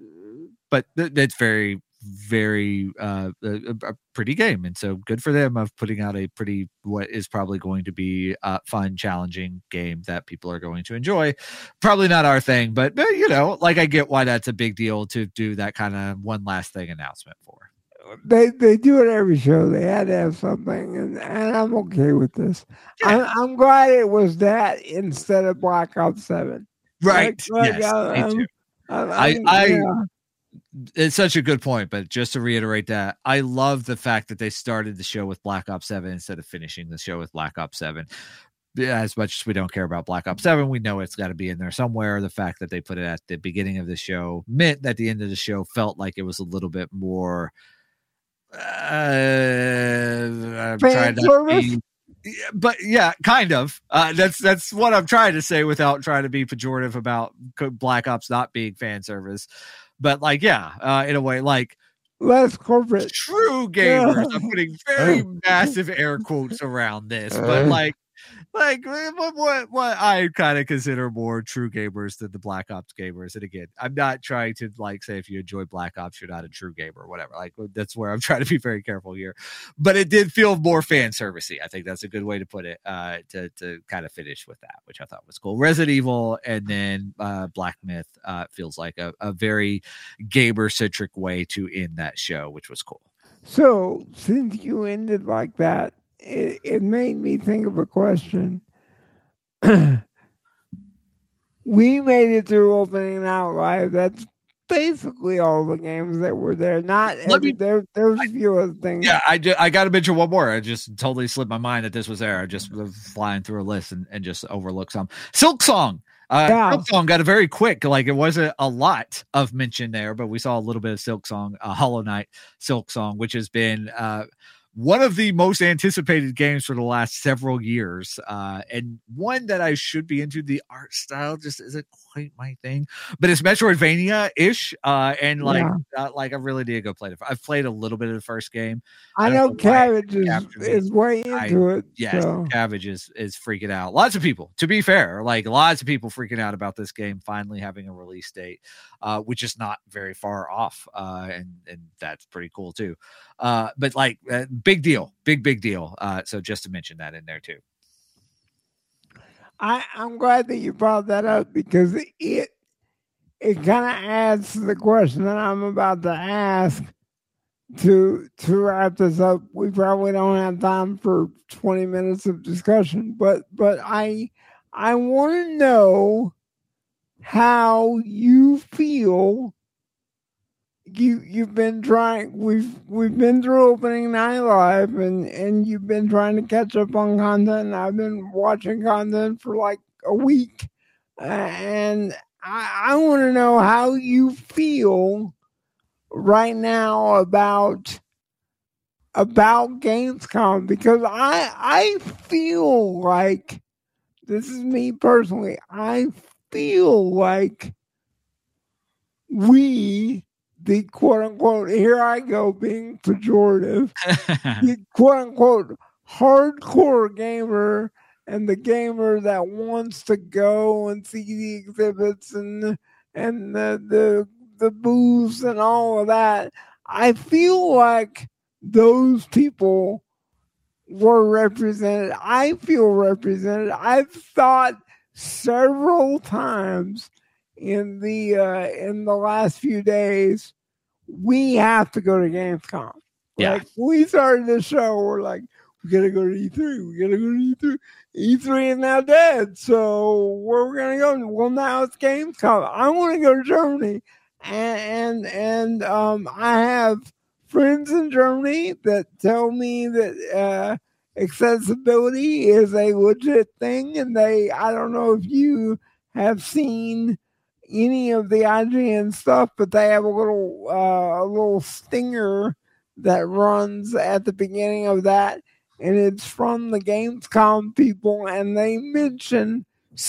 [SPEAKER 2] but th- it's very, very uh, a, a pretty game, and so good for them of putting out a pretty, what is probably going to be a fun, challenging game that people are going to enjoy. Probably not our thing, but eh, you know, like I get why that's a big deal to do that kind of one last thing announcement for.
[SPEAKER 3] They they do it every show. They had to have something, and, and I'm okay with this.
[SPEAKER 2] Yeah.
[SPEAKER 3] I'm, I'm glad it was that instead of Black Ops Seven.
[SPEAKER 2] Right?
[SPEAKER 3] Like, like,
[SPEAKER 2] yes,
[SPEAKER 3] uh,
[SPEAKER 2] me
[SPEAKER 3] um,
[SPEAKER 2] too.
[SPEAKER 3] I,
[SPEAKER 2] I- I-
[SPEAKER 3] yeah.
[SPEAKER 2] It's such a good point, but just to reiterate that, I love the fact that they started the show with Black Ops seven instead of finishing the show with Black Ops seven. As much as we don't care about Black Ops seven, we know it's got to be in there somewhere. The fact that they put it at the beginning of the show meant that the end of the show felt like it was a little bit more uh, I'm
[SPEAKER 3] Fan
[SPEAKER 2] trying to
[SPEAKER 3] service?
[SPEAKER 2] be- yeah, but yeah, kind of. Uh, that's that's what I'm trying to say without trying to be pejorative about Black Ops not being fan service. But like, yeah, uh, in a way, like
[SPEAKER 3] less corporate.
[SPEAKER 2] True gamers. I'm putting very massive air quotes around this, but like, like what what, what I kind of consider more true gamers than the Black Ops gamers. And again, I'm not trying to like say if you enjoy Black Ops, you're not a true gamer or whatever. Like that's where I'm trying to be very careful here. But it did feel more fan servicey. I think that's a good way to put it. Uh, to to kind of finish with that, which I thought was cool. Resident Evil and then uh, Black Myth uh, feels like a, a very gamer centric way to end that show, which was cool.
[SPEAKER 3] So since you ended like that, it, it made me think of a question. We made it through opening night live. That's basically all the games that were there. Not every, me, there. There's a few other things.
[SPEAKER 2] Yeah, I, I got to mention one more. I just totally slipped my mind that this was there. I just was flying through a list and, and just overlooked some. Silk Song. Uh, yeah. Silk Song got a very quick, like it wasn't a lot of mention there, but we saw a little bit of Silk Song, uh, Hollow Knight Silk Song, which has been uh, one of the most anticipated games for the last several years, uh, and one that I should be into. The art style just isn't quite my thing, but it's Metroidvania-ish, uh, and like, yeah. uh, like I really need to go play it. I've played a little bit of the first game.
[SPEAKER 3] I, I know, know Cabbage is, is way into I, it.
[SPEAKER 2] Yes, so. Cabbage is is freaking out. Lots of people, to be fair, like lots of people freaking out about this game finally having a release date, uh, which is not very far off, uh, and and that's pretty cool too. Uh, but like, uh, big deal, big big deal. Uh, so just to mention that in there too.
[SPEAKER 3] I, I'm glad that you brought that up because it it kind of adds to the question that I'm about to ask. To to wrap this up, we probably don't have time for twenty minutes of discussion, but but I I want to know how you feel. You you've been trying. We've we've been through opening night live, and and you've been trying to catch up on content. And I've been watching content for like a week, uh, and I I want to know how you feel right now about about Gamescom, because I I feel like, this is me personally, I feel like we, the quote unquote, here I go being pejorative, the quote unquote hardcore gamer and the gamer that wants to go and see the exhibits and and the the the booths and all of that, I feel like those people were represented. I feel represented. I've thought several times in the uh, in the last few days, we have to go to Gamescom.
[SPEAKER 2] Yeah.
[SPEAKER 3] Like, we started the show, we're like, we gotta go to E three. We gotta go to E three. E three is now dead. So where are we gonna go? Well, now it's Gamescom. I want to go to Germany. And, and and um, I have friends in Germany that tell me that uh, accessibility is a legit thing, and they I don't know if you have seen any of the I G N stuff, but they have a little uh, a little stinger that runs at the beginning of that, and it's from the Gamescom people, and they mention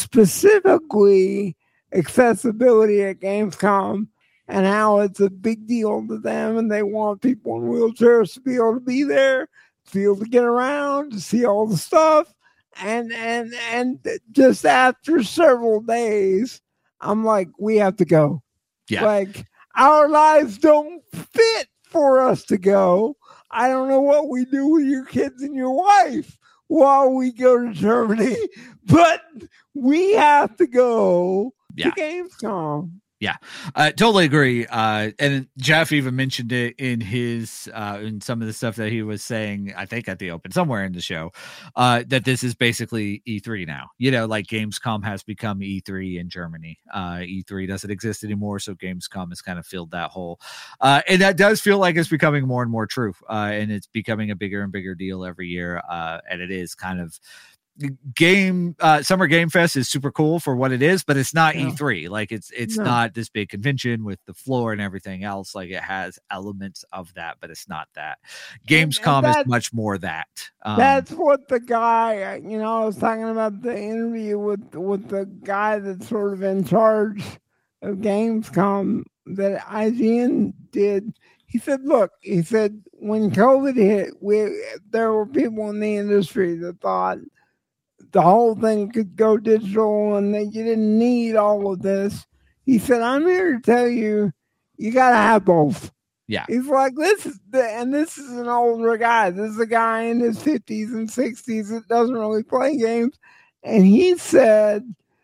[SPEAKER 3] specifically accessibility at Gamescom and how it's a big deal to them, and they want people in wheelchairs to be able to be there, to be able to get around, to see all the stuff. And and and just after several days, I'm like, we have to go.
[SPEAKER 2] Yeah.
[SPEAKER 3] Like, our lives don't fit for us to go. I don't know what we do with your kids and your wife while we go to Germany, but we have to go
[SPEAKER 2] yeah.
[SPEAKER 3] to Gamescom.
[SPEAKER 2] Yeah, I uh, totally agree. Uh, and Jeff even mentioned it in his, uh, in some of the stuff that he was saying, I think at the open, somewhere in the show, uh, that this is basically E three now. You know, like Gamescom has become E three in Germany. Uh, E three doesn't exist anymore, so Gamescom has kind of filled that hole. Uh, and that does feel like it's becoming more and more true. Uh, and it's becoming a bigger and bigger deal every year. Uh, and it is kind of, game uh Summer Game Fest is super cool for what it is, but it's not yeah. E three. Like it's it's no. not this big convention with the floor and everything else. Like it has elements of that, but it's not that. Gamescom and, and is much more that. Um,
[SPEAKER 3] that's what the guy, you know, I was talking about the interview with with the guy that's sort of in charge of Gamescom that I G N did. he said, look, he said, when COVID hit, we there were people in the industry that thought the whole thing could go digital and that you didn't need all of this. He said, I'm here to tell you, you got to have both.
[SPEAKER 2] Yeah.
[SPEAKER 3] He's like, this is the, and this is an older guy. This is a guy in his fifties and sixties that doesn't really play games. And he said,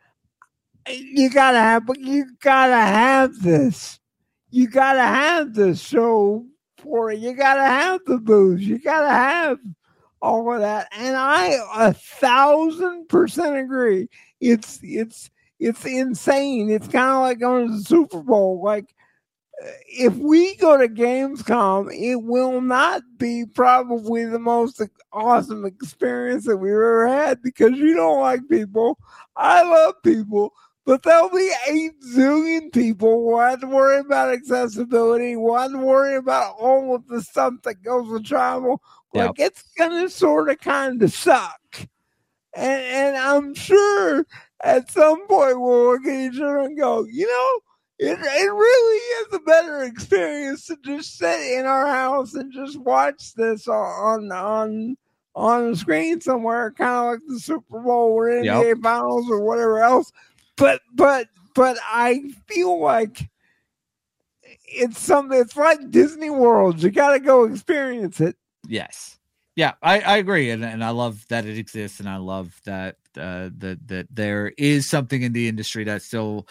[SPEAKER 3] you gotta have, but you gotta have this. You gotta have this show for it. You gotta have the booze. You gotta have all of that. And I a thousand percent agree. It's it's it's insane. It's kind of like going to the Super Bowl. Like, if we go to Gamescom, it will not be probably the most awesome experience that we've ever had because you don't like people. I love people, but there'll be eight zillion people who have to worry about accessibility, who have to worry about all of the stuff that goes with travel. Like, yep. It's going to sort of kind of suck. And, and I'm sure at some point we'll look at each other and go, you know, It, it really is a better experience to just sit in our house and just watch this on on on the screen somewhere, kind of like the Super Bowl or N B A yep. Finals or whatever else. But but but I feel like it's something. It's like Disney World. You got to go experience it.
[SPEAKER 2] Yes. Yeah, I, I agree, and and I love that it exists, and I love that uh, that that there is something in the industry that still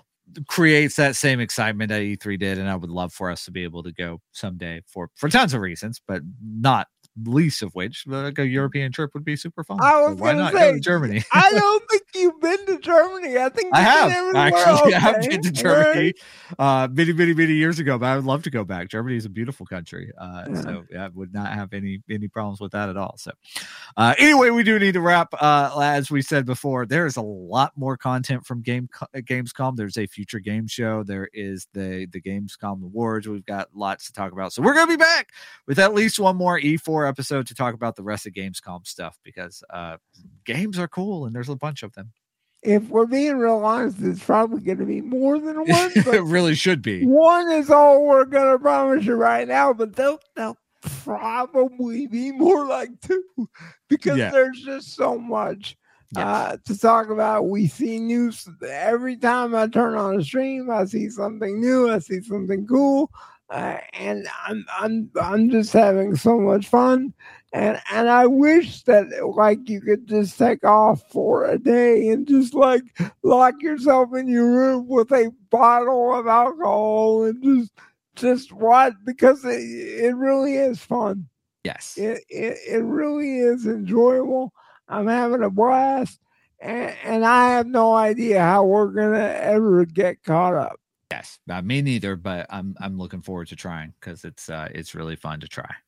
[SPEAKER 2] creates that same excitement that E three did, and I would love for us to be able to go someday for for tons of reasons, but not least of which like a European trip would be super fun.
[SPEAKER 3] I was
[SPEAKER 2] so why
[SPEAKER 3] gonna
[SPEAKER 2] not
[SPEAKER 3] say,
[SPEAKER 2] go to Germany?
[SPEAKER 3] I don't think you've been to Germany. I think
[SPEAKER 2] I have actually.
[SPEAKER 3] Okay.
[SPEAKER 2] I have been to Germany uh, many, many, many years ago, but I would love to go back. Germany is a beautiful country, uh, yeah. so yeah, I would not have any any problems with that at all. So uh, anyway, we do need to wrap. Uh, as we said before, there is a lot more content from Game Gamescom. There's a future game show. There is the the Gamescom Awards. We've got lots to talk about. So we're gonna be back with at least one more E four episode to talk about the rest of Gamescom stuff because uh, games are cool and there's a bunch of them.
[SPEAKER 3] If we're being real honest, it's probably going to be more than one.
[SPEAKER 2] It really should be.
[SPEAKER 3] One is all we're going to promise you right now, but they'll, they'll probably be more like two because yeah. there's just so much yeah. uh, to talk about. We see news every time I turn on a stream. I see something new. I see something cool. Uh, and I'm I'm I'm just having so much fun, and and I wish that like you could just take off for a day and just like lock yourself in your room with a bottle of alcohol and just just watch because it it really is fun.
[SPEAKER 2] Yes,
[SPEAKER 3] it it, it really is enjoyable. I'm having a blast, and, and I have no idea how we're gonna ever get caught up.
[SPEAKER 2] Yes, uh, me neither, but I'm I'm looking forward to trying because it's uh, it's really fun to try.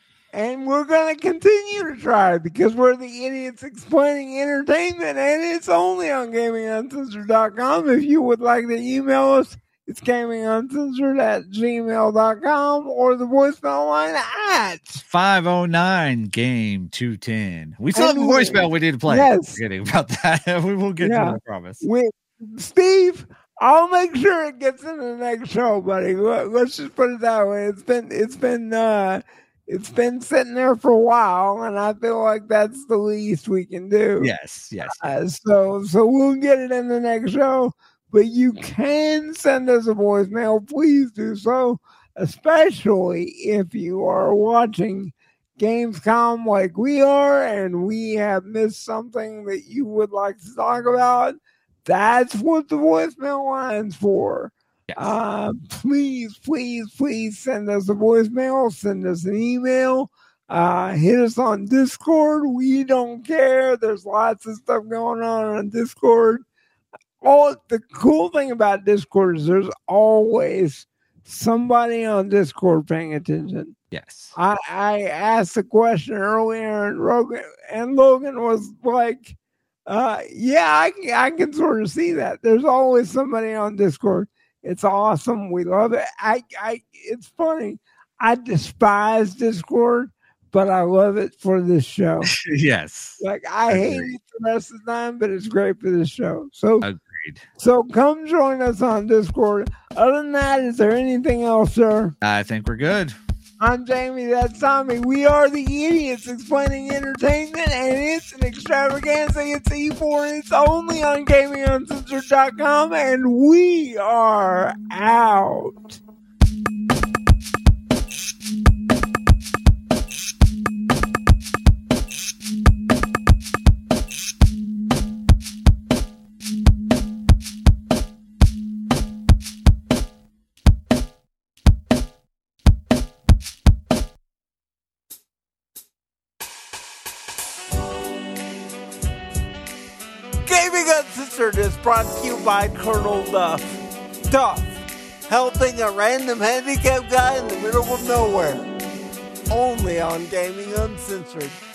[SPEAKER 3] And we're going to continue to try because we're the Idiots Explaining Entertainment, and it's only on gaming uncensored dot com. If you would like to email us, it's gaming uncensored at gmail dot com or the voicemail line at
[SPEAKER 2] five oh nine game two ten. We still have a voicemail we need to play.
[SPEAKER 3] Yes.
[SPEAKER 2] Forgetting about that. We will get yeah. to that, I promise.
[SPEAKER 3] We, Steve, I'll make sure it gets in the next show, buddy. Let's just put it that way. It's been, it's been, uh, it's been sitting there for a while, and I feel like that's the least we can do.
[SPEAKER 2] Yes, yes.
[SPEAKER 3] Uh, so, so we'll get it in the next show. But you can send us a voicemail. Please do so, especially if you are watching Gamescom like we are, and we have missed something that you would like to talk about. That's what the voicemail line's for. Yes. Uh, please, please, please send us a voicemail. Send us an email. Uh, hit us on Discord. We don't care. There's lots of stuff going on on Discord. All the cool thing about Discord is there's always somebody on Discord paying attention.
[SPEAKER 2] Yes.
[SPEAKER 3] I, I asked a question earlier, and Rogan and Logan was like, Uh, yeah, I can, I can sort of see that. There's always somebody on Discord. It's awesome. We love it. I, I, it's funny. I despise Discord, but I love it for this show.
[SPEAKER 2] Yes.
[SPEAKER 3] Like, I hate it the rest of the time, but it's great for this show. So
[SPEAKER 2] Agreed. Agreed.
[SPEAKER 3] So come join us on Discord. Other than that, is there anything else, sir?
[SPEAKER 2] I think we're good.
[SPEAKER 3] I'm Jamie, that's Tommy. We are the Idiots Explaining Entertainment, and it's an extravaganza. It's E four, and it's only on gaming uncensored dot com, and we are out. Gaming Uncensored is brought to you by Colonel Duff. Duff, helping a random handicapped guy in the middle of nowhere. Only on Gaming Uncensored.